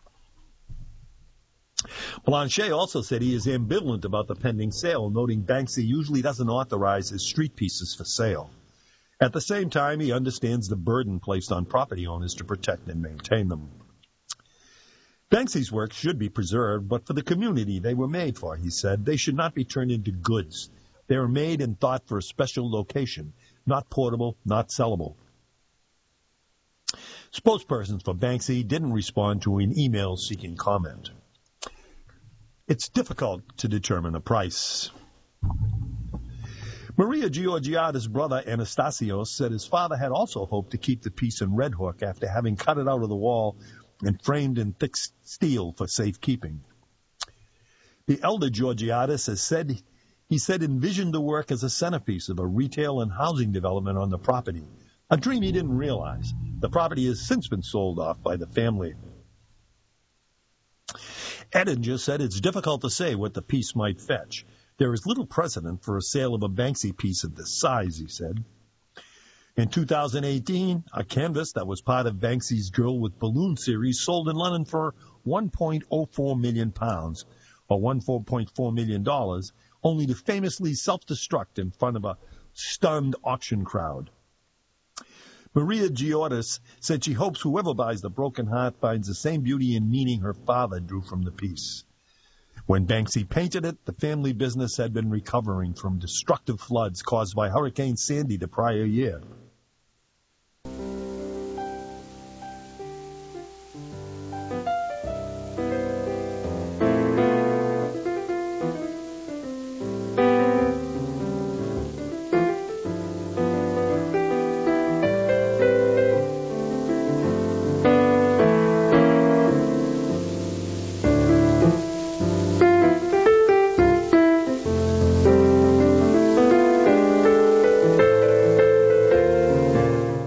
Blanchet also said he is ambivalent about the pending sale, noting Banksy usually doesn't authorize his street pieces for sale. At the same time, he understands the burden placed on property owners to protect and maintain them. Banksy's works should be preserved, but for the community they were made for, he said. They should not be turned into goods. They were made and thought for a special location, not portable, not sellable. Spokespersons for Banksy didn't respond to an email seeking comment. It's difficult to determine a price. Maria Giorgiada's brother, Anastasios, said his father had also hoped to keep the piece in Red Hook after having cut it out of the wall and framed in thick steel for safekeeping. The elder Georgiadis has said he envisioned the work as a centerpiece of a retail and housing development on the property, a dream he didn't realize. The property has since been sold off by the family. Ettinger said it's difficult to say what the piece might fetch. There is little precedent for a sale of a Banksy piece of this size, he said. In 2018, a canvas that was part of Banksy's Girl with Balloon series sold in London for £1.04 million, or $1.4 million, only to famously self-destruct in front of a stunned auction crowd. Maria Giordis said she hopes whoever buys the broken heart finds the same beauty and meaning her father drew from the piece. When Banksy painted it, the family business had been recovering from destructive floods caused by Hurricane Sandy the prior year.